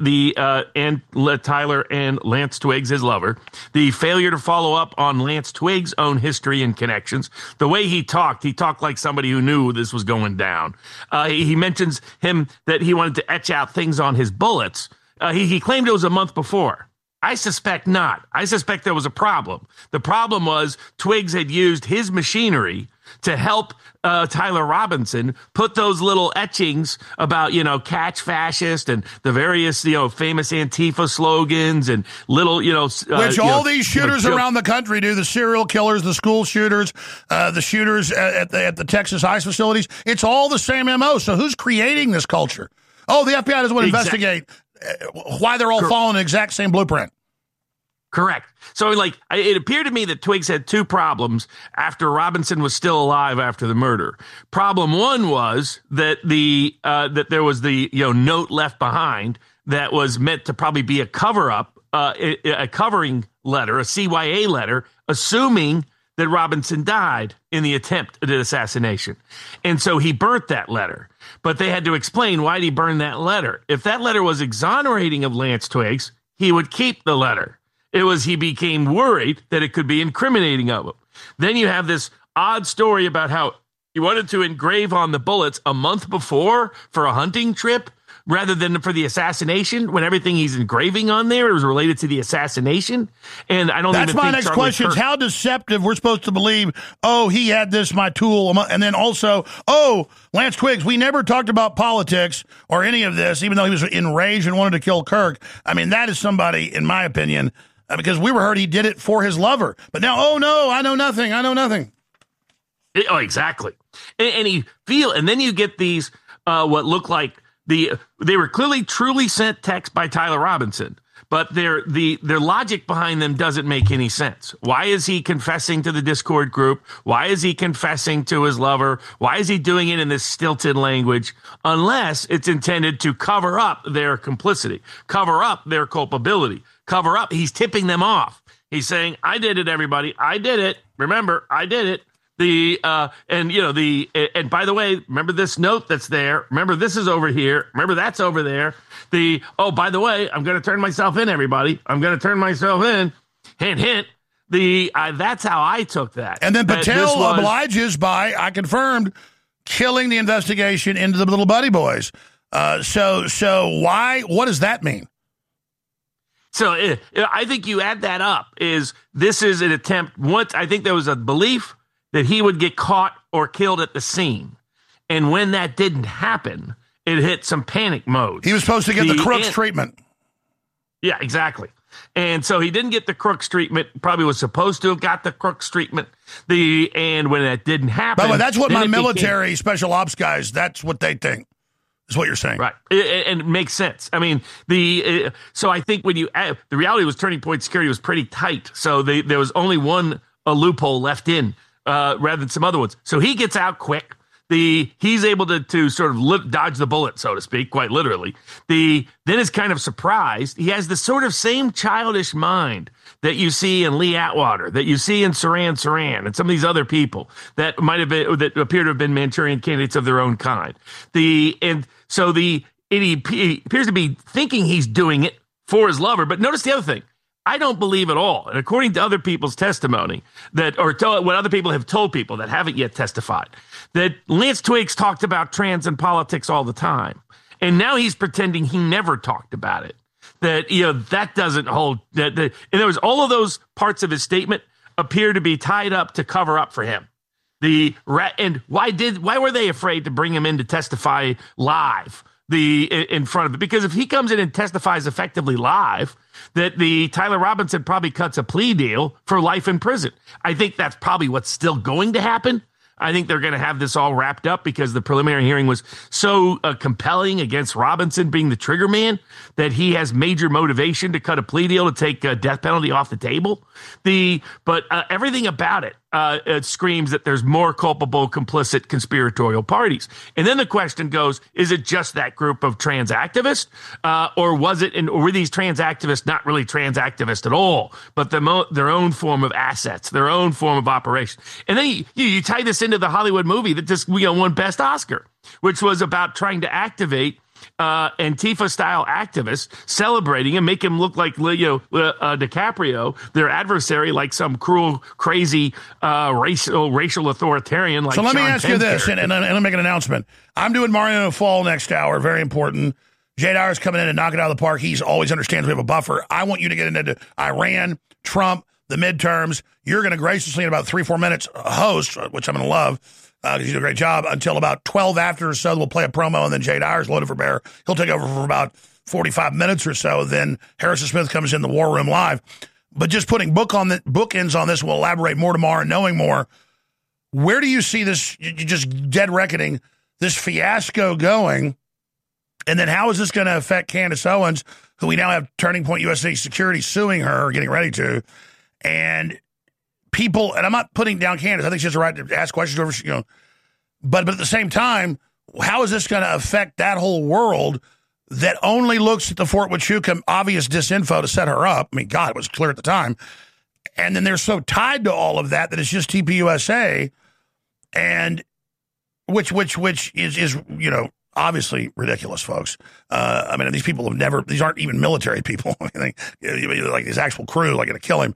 Speaker 6: Tyler and Lance Twiggs, his lover, the failure to follow up on Lance Twiggs' own history and connections, the way he talked like somebody who knew this was going down. He mentions that he wanted to etch out things on his bullets. He claimed it was a month before. I suspect not. I suspect there was a problem. The problem was Twiggs had used his machinery to help Tyler Robinson put those little etchings about, catch fascist and the various, famous Antifa slogans and little,
Speaker 1: which all these shooters around the country do, the serial killers, the school shooters, the shooters at the Texas ICE facilities. It's all the same MO. So who's creating this culture? Oh, the FBI doesn't want to investigate why they're all following the exact same blueprint.
Speaker 6: Correct. So, it appeared to me that Twiggs had two problems after Robinson was still alive after the murder. Problem one was that that there was the note left behind that was meant to probably be a cover-up, a covering letter, a CYA letter, assuming that Robinson died in the attempt at assassination. And so he burnt that letter. But they had to explain why he burned that letter. If that letter was exonerating of Lance Twiggs, he would keep the letter. It was he became worried that it could be incriminating of him. Then you have this odd story about how he wanted to engrave on the bullets a month before for a hunting trip rather than for the assassination, when everything he's engraving on there was related to the assassination. And I don't
Speaker 1: That's
Speaker 6: even
Speaker 1: my
Speaker 6: think
Speaker 1: next
Speaker 6: Charlie
Speaker 1: question is
Speaker 6: Kirk-
Speaker 1: how deceptive we're supposed to believe, he had this, my tool. And then also, Lance Twiggs, we never talked about politics or any of this, even though he was enraged and wanted to kill Kirk. I mean, that is somebody, in my opinion, because we were heard he did it for his lover. But now, no, I know nothing.
Speaker 6: Oh, exactly. And then you get these, what look like they were clearly truly sent text by Tyler Robinson, but their logic behind them doesn't make any sense. Why is he confessing to the Discord group? Why is he confessing to his lover? Why is he doing it in this stilted language? Unless it's intended to cover up their complicity, cover up their culpability, cover up. He's tipping them off. He's saying, I did it, everybody. I did it. Remember, I did it. And by the way, remember this note that's there. Remember, this is over here. Remember, that's over there. By the way, I'm going to turn myself in, everybody. I'm going to turn myself in. Hint, hint. That's how I took that.
Speaker 1: And then Patel obliges by, I confirmed, killing the investigation into the little buddy boys. So why? What does that mean?
Speaker 6: So I think you add that up. This is an attempt? Once I think there was a belief that he would get caught or killed at the scene. And when that didn't happen, it hit some panic mode.
Speaker 1: He was supposed to get the Crooks treatment.
Speaker 6: Yeah, exactly. And so he didn't get the Crooks treatment, probably was supposed to have got the Crooks treatment. And when that didn't happen.
Speaker 1: By the way, that's what my military special ops guys, that's what they think, is what you're saying.
Speaker 6: Right. And it makes sense. I mean, so I think when the reality was Turning Point Security was pretty tight. So there was only a loophole left in. Rather than some other ones. So he gets out quick. he's able to sort of dodge the bullet, so to speak, quite literally. Then is kind of surprised. He has the sort of same childish mind that you see in Lee Atwater, that you see in Saran Saran, and some of these other people that that appear to have been Manchurian candidates of their own kind. He appears to be thinking he's doing it for his lover. But notice the other thing. I don't believe at all, and according to other people's testimony, what other people have told people that haven't yet testified, that Lance Twiggs talked about trans and politics all the time, and now he's pretending he never talked about it. That that doesn't hold. In other words, all of those parts of his statement appear to be tied up to cover up for him. And why were they afraid to bring him in to testify live? In front of it, because if he comes in and testifies effectively live, that Tyler Robinson probably cuts a plea deal for life in prison. I think that's probably what's still going to happen. I think they're going to have this all wrapped up because the preliminary hearing was so compelling against Robinson being the trigger man that he has major motivation to cut a plea deal to take a death penalty off the table. But everything about it screams that there's more culpable, complicit, conspiratorial parties. And then the question goes, is it just that group of trans activists? Or were these trans activists not really trans activists at all, but their own form of assets, their own form of operation? And then you tie this into the Hollywood movie that just won Best Oscar, which was about trying to activate Antifa-style activists, celebrating and make him look like DiCaprio, their adversary, like some cruel, crazy, racial authoritarian. Like
Speaker 1: so let me
Speaker 6: Sean
Speaker 1: ask
Speaker 6: Penn
Speaker 1: you this,
Speaker 6: character.
Speaker 1: and I'll make an announcement. I'm doing Mario Fall next hour, very important. Jay Dyer's coming in and knocking it out of the park. He's always understands we have a buffer. I want you to get into Iran, Trump, the midterms. You're going to graciously, in about 3-4 minutes, host, which I'm going to love, because you do a great job, until about 12 after or so. We'll play a promo, and then Jay Dyer's loaded for bear. He'll take over for about 45 minutes or so. Then Harrison Smith comes in the War Room Live. But just putting bookends on this, we'll elaborate more tomorrow and knowing more. Where do you see this, just dead reckoning, this fiasco going? And then how is this going to affect Candace Owens, who we now have Turning Point USA Security suing her, or getting ready to? And people, and I'm not putting down Candace. I think she has a right to ask questions over, but at the same time, how is this going to affect that whole world that only looks at the Fort Huachuca obvious disinfo to set her up? I mean, God, it was clear at the time. And then they're so tied to all of that it's just TPUSA, and which is obviously ridiculous, folks. I mean, these people these aren't even military people. Like his actual crew, like going to kill him.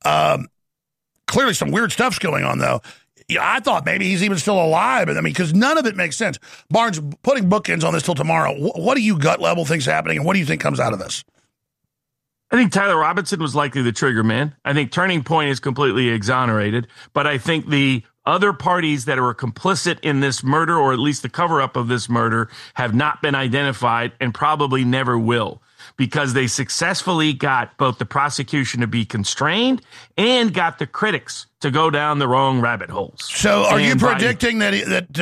Speaker 1: Clearly some weird stuff's going on, though. I thought maybe he's even still alive. I mean, because none of it makes sense. Barnes, putting bookends on this till tomorrow, what do you gut level think's happening, and what do you think comes out of this?
Speaker 6: I think Tyler Robinson was likely the trigger man. I think Turning Point is completely exonerated, but I think the other parties that are complicit in this murder, or at least the cover-up of this murder, have not been identified and probably never will, because they successfully got both the prosecution to be constrained and got the critics to go down the wrong rabbit holes.
Speaker 1: So are you predicting that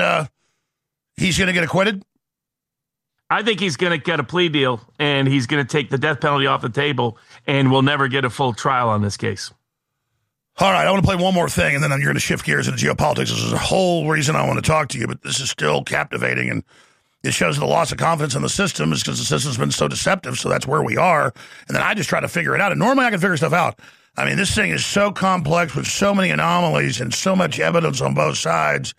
Speaker 1: he's going to get acquitted?
Speaker 6: I think he's going to get a plea deal, and he's going to take the death penalty off the table, and we'll never get a full trial on this case.
Speaker 1: All right, I want to play one more thing, and then you're going to shift gears into geopolitics. This is the whole reason I want to talk to you, but this is still captivating, and it shows the loss of confidence in the system is because the system's been so deceptive, so that's where we are. And then I just try to figure it out, and normally I can figure stuff out. I mean, this thing is so complex with so many anomalies and so much evidence on both sides.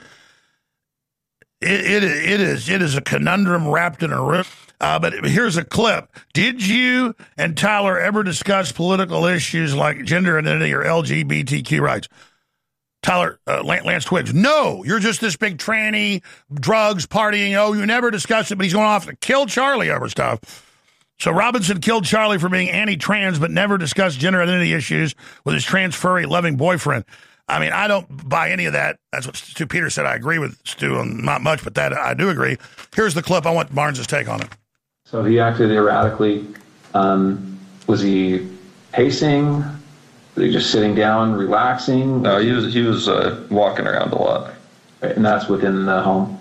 Speaker 1: It is a conundrum wrapped in a riddle. But here's a clip. Did you and Tyler ever discuss political issues like gender identity or LGBTQ rights? Tyler, Lance Twiggs, no, you're just this big tranny, drugs, partying. Oh, you never discussed it, but he's going off to kill Charlie over stuff. So Robinson killed Charlie for being anti-trans, but never discussed gender identity issues with his trans, furry, loving boyfriend. I mean, I don't buy any of that. That's what Stu Peters said. I agree with Stu on not much, but that I do agree. Here's the clip. I want Barnes' take on it.
Speaker 9: So he acted erratically. Was he pacing? Was he just sitting down, relaxing?
Speaker 10: No, he was walking around a lot.
Speaker 9: Right, and that's within the home?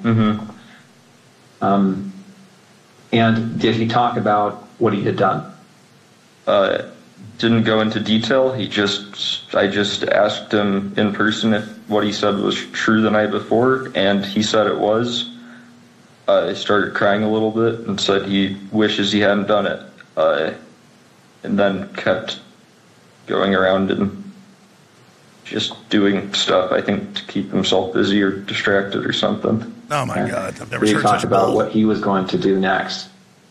Speaker 10: Mm-hmm.
Speaker 9: And did he talk about what he had done?
Speaker 10: didn't go into detail. I just asked him in person if what he said was true the night before, and he said it was. I started crying a little bit and said he wishes he hadn't done it, and then kept going around and just doing stuff, I think, to keep himself busy or distracted or something.
Speaker 1: Oh, my God. I've never
Speaker 9: He
Speaker 1: heard
Speaker 9: talked
Speaker 1: such
Speaker 9: about
Speaker 1: bull.
Speaker 9: what he was going to do next.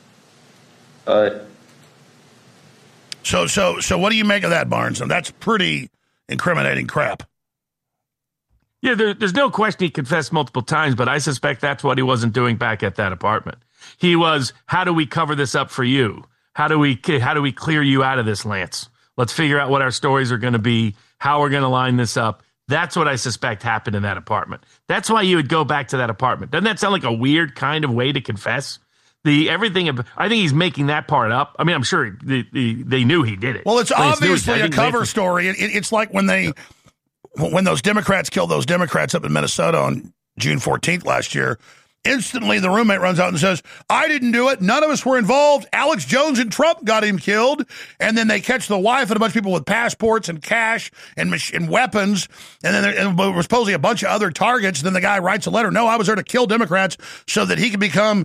Speaker 1: So what do you make of that, Barnes? And that's pretty incriminating crap.
Speaker 6: Yeah, there's no question he confessed multiple times, but I suspect that's what he wasn't doing back at that apartment. He was, how do we cover this up for you? How do we clear you out of this, Lance? Let's figure out what our stories are going to be, how we're going to line this up. That's what I suspect happened in that apartment. That's why you would go back to that apartment. Doesn't that sound like a weird kind of way to confess? I think he's making that part up. I mean, I'm sure they knew he did it.
Speaker 1: Well, it's obviously a cover story. It's like when those Democrats killed those Democrats up in Minnesota on June 14th last year. Instantly, the roommate runs out and says, I didn't do it. None of us were involved. Alex Jones and Trump got him killed. And then they catch the wife and a bunch of people with passports and cash and weapons. And then there was supposedly a bunch of other targets. And then the guy writes a letter. No, I was there to kill Democrats so that he could become,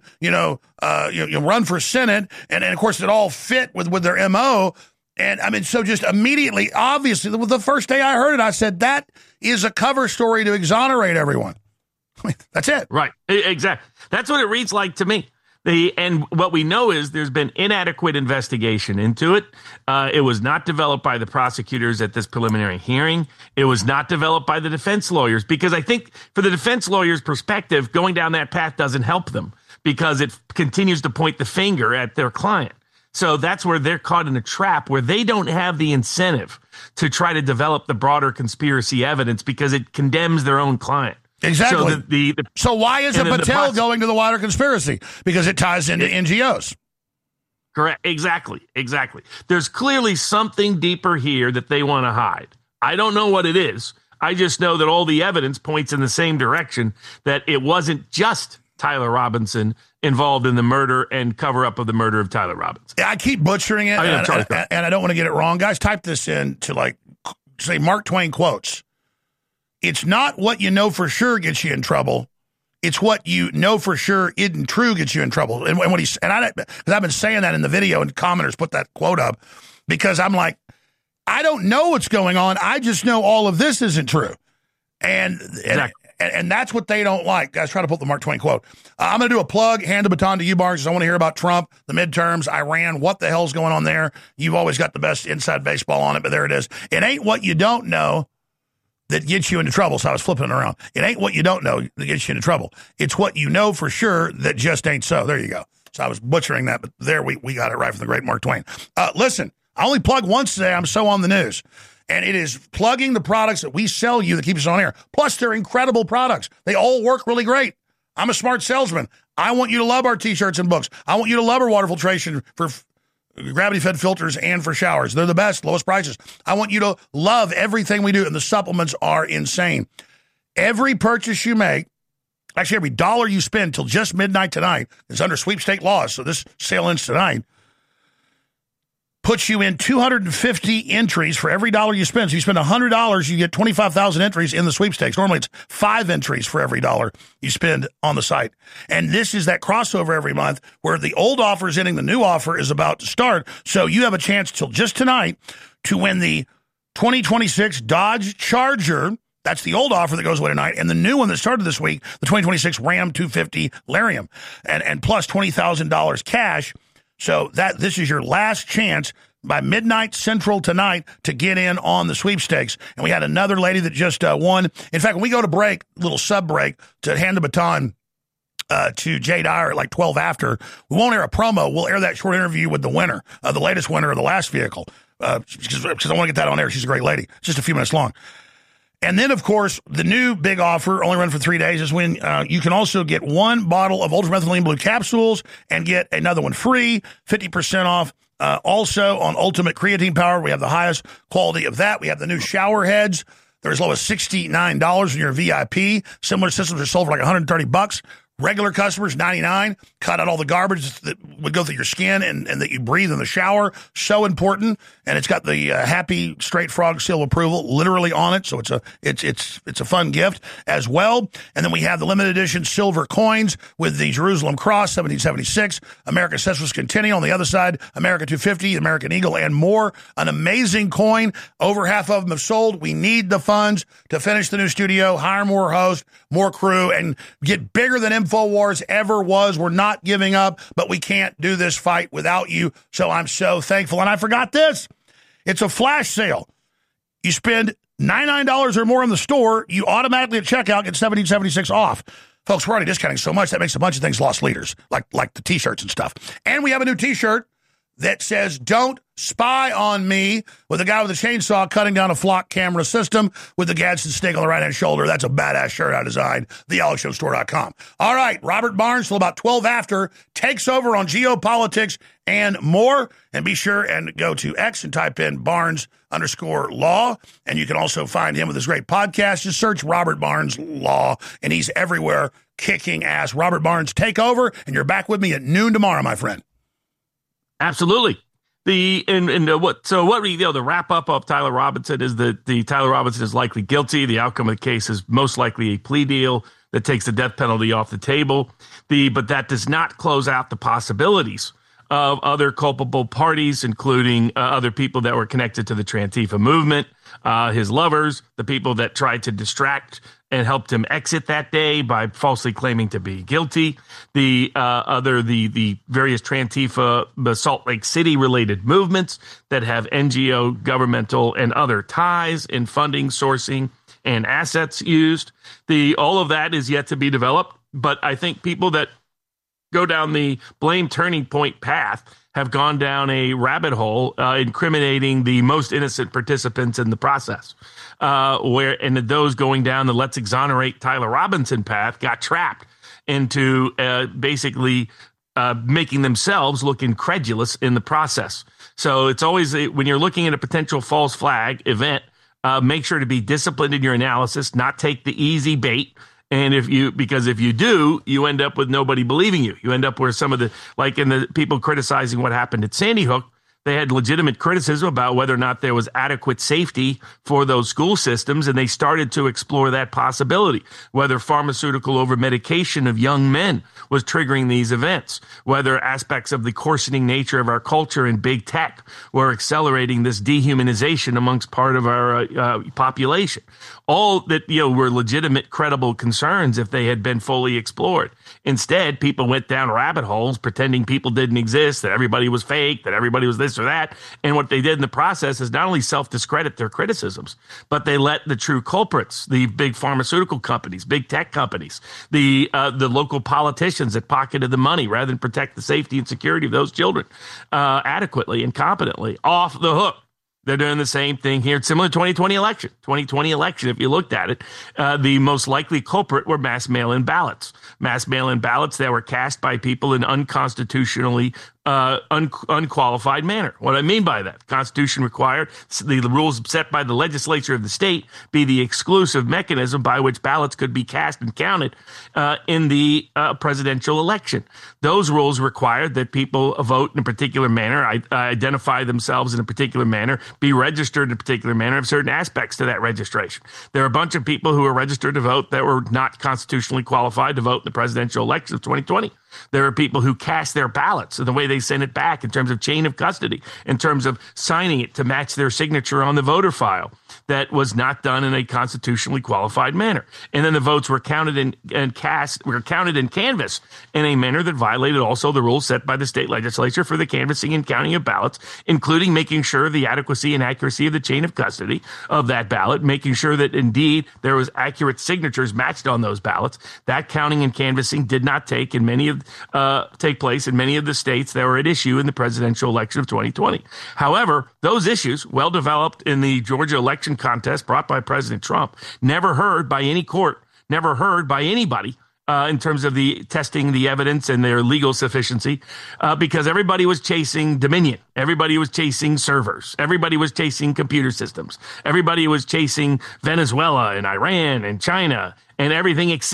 Speaker 1: run for Senate. And of course, it all fit with their MO. And I mean, so just immediately, obviously, the first day I heard it, I said, that is a cover story to exonerate everyone. I mean, that's it.
Speaker 6: Right. Exactly. That's what it reads like to me. And what we know is there's been inadequate investigation into it. It was not developed by the prosecutors at this preliminary hearing. It was not developed by the defense lawyers, because I think for the defense lawyers' perspective, going down that path doesn't help them because it continues to point the finger at their client. So that's where they're caught in a trap where they don't have the incentive to try to develop the broader conspiracy evidence because it condemns their own client.
Speaker 1: Exactly. So why isn't Patel going to the wider conspiracy? Because it ties into NGOs.
Speaker 6: Correct. Exactly. There's clearly something deeper here that they want to hide. I don't know what it is. I just know that all the evidence points in the same direction, that it wasn't just Tyler Robinson involved in the murder and cover-up of the murder of Tyler Robinson.
Speaker 1: Yeah, I keep butchering it, and I don't want to get it wrong. Guys, type this in to, say Mark Twain quotes. It's not what you know for sure gets you in trouble. It's what you know for sure isn't true gets you in trouble. And because I've been saying that in the video, and commenters put that quote up, because I'm like, I don't know what's going on. I just know all of this isn't true. And that's what they don't like. Guys, try to pull the Mark Twain quote. I'm going to do a plug, hand the baton to you, Barnes, because I want to hear about Trump, the midterms, Iran, what the hell's going on there. You've always got the best inside baseball on it, but there it is. It ain't what you don't know that gets you into trouble. So I was flipping it around. It ain't what you don't know that gets you into trouble. It's what you know for sure that just ain't so. There you go. So I was butchering that, but there we got it right from the great Mark Twain. Listen, I only plug once today. I'm so on the news. And it is plugging the products that we sell you that keep us on air. Plus, they're incredible products. They all work really great. I'm a smart salesman. I want you to love our T-shirts and books. I want you to love our water filtration for gravity-fed filters and for showers. They're the best, lowest prices. I want you to love everything we do, and the supplements are insane. Every purchase you make, actually every dollar you spend till just midnight tonight, is under sweepstake laws, so this sale ends tonight, puts you in 250 entries for every dollar you spend. So you spend $100, you get 25,000 entries in the sweepstakes. Normally it's 5 entries for every dollar you spend on the site. And this is that crossover every month where the old offer is ending, the new offer is about to start. So you have a chance till just tonight to win the 2026 Dodge Charger. That's the old offer that goes away tonight. And the new one that started this week, the 2026 Ram 250 Larium, and plus $20,000 cash. So this is your last chance by midnight Central tonight to get in on the sweepstakes. And we had another lady that just won. In fact, when we go to break, little sub break, to hand the baton to Jay Dyer at 12 after, we won't air a promo. We'll air that short interview with the winner, the latest winner of the last vehicle, because I want to get that on air. She's a great lady. It's just a few minutes long. And then, of course, the new big offer, only run for 3 days, is when you can also get 1 bottle of ultramethylene blue capsules and get another one free, 50% off. Also on Ultimate Creatine Power, we have the highest quality of that. We have the new shower heads. They're as low as $69 in your VIP. Similar systems are sold for $130. Regular customers, $99. Cut out all the garbage that would go through your skin and that you breathe in the shower. So important. And it's got the Happy Straight Frog seal of approval literally on it. So it's a fun gift as well. And then we have the limited edition silver coins with the Jerusalem Cross, 1776, America Sesquicentennial. On the other side, America 250, American Eagle, and more. An amazing coin. Over half of them have sold. We need the funds to finish the new studio, hire more hosts, more crew, and get bigger than InfoWars ever was. We're not giving up, but we can't do this fight without you. So I'm so thankful. And I forgot this. It's a flash sale. You spend $99 or more in the store, you automatically at checkout get $17.76 off. Folks, we're already discounting so much that makes a bunch of things lost leaders, like the T-shirts and stuff. And we have a new T-shirt that says, "Don't spy on me," with a guy with a chainsaw cutting down a flock camera system with the Gadsden snake on the right-hand shoulder. That's a badass shirt I designed. TheAlexJonesStore.com. All right, Robert Barnes, till about 12 after, takes over on geopolitics and more. And be sure and go to X and type in Barnes_Law. And you can also find him with his great podcast. Just search Robert Barnes Law, and he's everywhere kicking ass. Robert Barnes, take over, and you're back with me at noon tomorrow, my friend.
Speaker 6: Absolutely. The wrap up of Tyler Robinson is that the Tyler Robinson is likely guilty. The outcome of the case is most likely a plea deal that takes the death penalty off the table. But that does not close out the possibilities of other culpable parties, including other people that were connected to the Trantifa movement, his lovers, the people that tried to distract and helped him exit that day by falsely claiming to be guilty. The various Trantifa, the Salt Lake City related movements that have NGO, governmental, and other ties in funding, sourcing, and assets used. All of that is yet to be developed. But I think people that go down the blame turning point path have gone down a rabbit hole incriminating the most innocent participants in the process. And those going down the let's exonerate Tyler Robinson path got trapped into basically making themselves look incredulous in the process. So it's always, when you're looking at a potential false flag event, make sure to be disciplined in your analysis, not take the easy bait. And because if you do, you end up with nobody believing you. You end up where some of the people criticizing what happened at Sandy Hook, they had legitimate criticism about whether or not there was adequate safety for those school systems, and they started to explore that possibility, whether pharmaceutical over-medication of young men was triggering these events, whether aspects of the coarsening nature of our culture and big tech were accelerating this dehumanization amongst part of our population. All that were legitimate, credible concerns if they had been fully explored. Instead, people went down rabbit holes pretending people didn't exist, that everybody was fake, that everybody was this or that. And what they did in the process is not only self-discredit their criticisms, but they let the true culprits, the big pharmaceutical companies, big tech companies, the local politicians that pocketed the money rather than protect the safety and security of those children adequately and competently, off the hook. They're doing the same thing here. It's similar to 2020 election. 2020 election, if you looked at it, the most likely culprit were mass mail-in ballots. Mass mail-in ballots that were cast by people in unconstitutionally unqualified manner. What I mean by that, the Constitution required the rules set by the legislature of the state be the exclusive mechanism by which ballots could be cast and counted in the presidential election. Those rules required that people vote in a particular manner, identify themselves in a particular manner, be registered in a particular manner, have certain aspects to that registration. There are a bunch of people who are registered to vote that were not constitutionally qualified to vote in the presidential election of 2020. There are people who cast their ballots and the way they send it back in terms of chain of custody, in terms of signing it to match their signature on the voter file. That was not done in a constitutionally qualified manner. And then the votes were counted and canvassed in a manner that violated also the rules set by the state legislature for the canvassing and counting of ballots, including making sure the adequacy and accuracy of the chain of custody of that ballot, making sure that indeed there was accurate signatures matched on those ballots. That counting and canvassing did not take place in many of the states that were at issue in the presidential election of 2020. However, those issues, well developed in the Georgia election contest brought by President Trump, never heard by any court, never heard by anybody in terms of the testing the evidence and their legal sufficiency, because everybody was chasing Dominion. Everybody was chasing servers. Everybody was chasing computer systems. Everybody was chasing Venezuela and Iran and China and everything except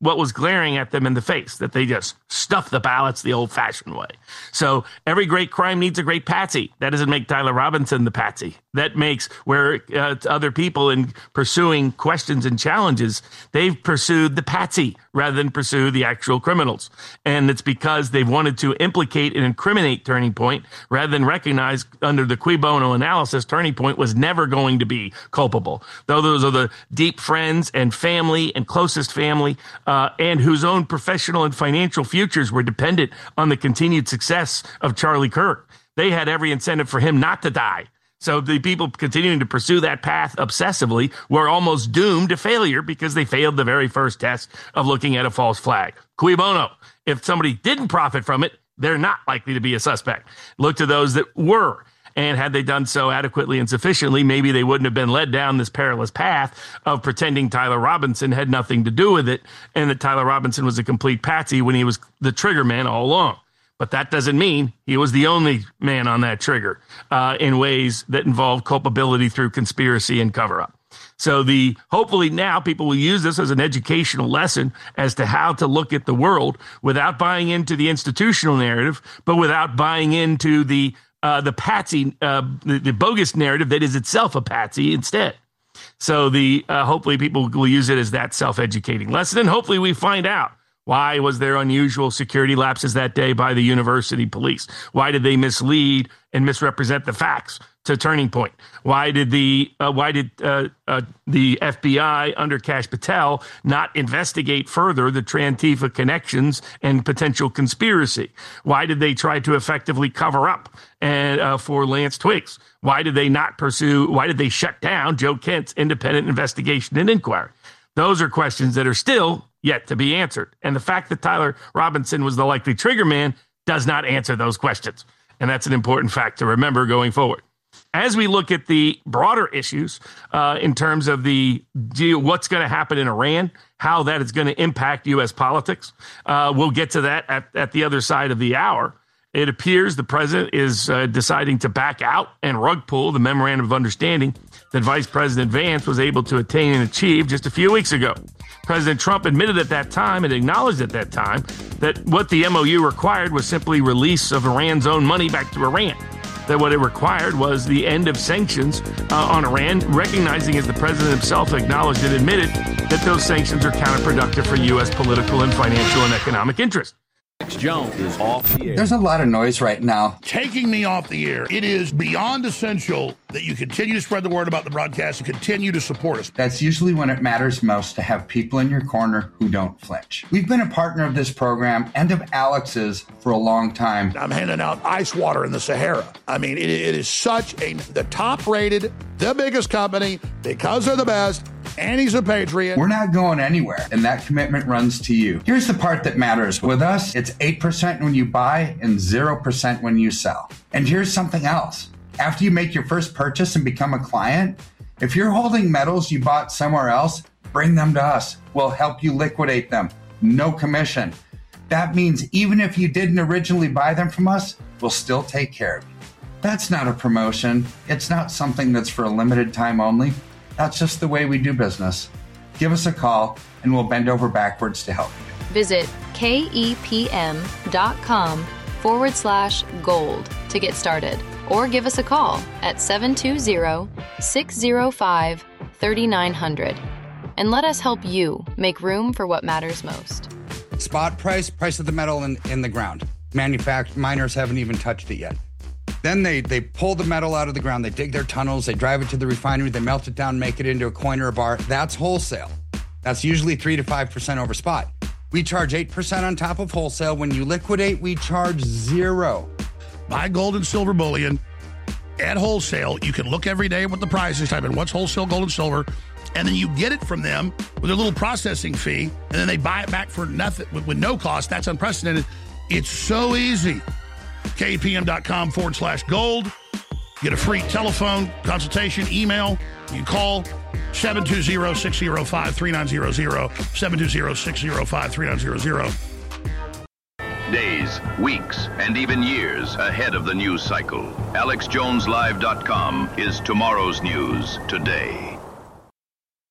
Speaker 6: what was glaring at them in the face, that they just stuffed the ballots the old-fashioned way. So every great crime needs a great patsy. That doesn't make Tyler Robinson the patsy. That makes where other people in pursuing questions and challenges, they've pursued the patsy rather than pursue the actual criminals. And it's because they've wanted to implicate and incriminate Turning Point rather than recognize under the cui bono analysis, Turning Point was never going to be culpable. Though those are the deep friends and family and closest family and whose own professional and financial futures were dependent on the continued success of Charlie Kirk. They had every incentive for him not to die. So the people continuing to pursue that path obsessively were almost doomed to failure because they failed the very first test of looking at a false flag. Cui bono. If somebody didn't profit from it, they're not likely to be a suspect. Look to those that were. And had they done so adequately and sufficiently, maybe they wouldn't have been led down this perilous path of pretending Tyler Robinson had nothing to do with it and that Tyler Robinson was a complete patsy when he was the trigger man all along. But that doesn't mean he was the only man on that trigger in ways that involve culpability through conspiracy and cover-up. So hopefully now people will use this as an educational lesson as to how to look at the world without buying into the institutional narrative, but without buying into the patsy, the bogus narrative that is itself a patsy instead. So hopefully people will use it as that self-educating lesson, and hopefully we find out why was there unusual security lapses that day by the university police? Why did they mislead and misrepresent the facts to Turning Point? Why did the FBI under Kash Patel not investigate further the Trantifa connections and potential conspiracy? Why did they try to effectively cover up for Lance Twiggs? Why did they not pursue? Why did they shut down Joe Kent's independent investigation and inquiry? Those are questions that are still yet to be answered. And the fact that Tyler Robinson was the likely trigger man does not answer those questions. And that's an important fact to remember going forward. As we look at the broader issues in terms of what's going to happen in Iran, how that is going to impact U.S. politics, we'll get to that at the other side of the hour. It appears the president is deciding to back out and rug pull the memorandum of understanding that Vice President Vance was able to attain and achieve just a few weeks ago. President Trump admitted at that time and acknowledged at that time that what the MOU required was simply release of Iran's own money back to Iran. That what it required was the end of sanctions on Iran, recognizing, as the president himself acknowledged and admitted, that those sanctions are counterproductive for U.S. political and financial and economic interests.
Speaker 4: Jones is off the air.
Speaker 11: There's a lot of noise right now.
Speaker 1: Taking me off the air. It is beyond essential that you continue to spread the word about the broadcast and continue to support us.
Speaker 11: That's usually when it matters most, to have people in your corner who don't flinch. We've been a partner of this program and of Alex's for a long time.
Speaker 1: I'm handing out ice water in the Sahara. I mean, it is such the top rated, the biggest company, because they're the best. And he's a patriot.
Speaker 11: We're not going anywhere, and that commitment runs to you. Here's the part that matters. With us, it's 8% when you buy and 0% when you sell. And here's something else. After you make your first purchase and become a client, if you're holding metals you bought somewhere else, bring them to us. We'll help you liquidate them. No commission. That means even if you didn't originally buy them from us, we'll still take care of you. That's not a promotion. It's not something that's for a limited time only. That's just the way we do business. Give us a call and we'll bend over backwards to help you.
Speaker 12: Visit KEPM.com/gold to get started, or give us a call at 720-605-3900 and let us help you make room for what matters most.
Speaker 13: Spot price of the metal in the ground. Miners haven't even touched it yet. Then they pull the metal out of the ground, they dig their tunnels, they drive it to the refinery, they melt it down, make it into a coin or a bar. That's wholesale. That's usually 3 to 5% over spot. We charge 8% on top of wholesale. When you liquidate, we charge 0.
Speaker 1: Buy gold and silver bullion at wholesale. You can look every day at what the price is, type in what's wholesale gold and silver, and then you get it from them with a little processing fee, and then they buy it back for nothing with no cost. That's unprecedented. It's so easy. KPM.com/gold. Get a free telephone consultation, email. You call 720-605-3900, 720-605-3900.
Speaker 7: Days, weeks, and even years ahead of the news cycle. AlexJonesLive.com is tomorrow's news today.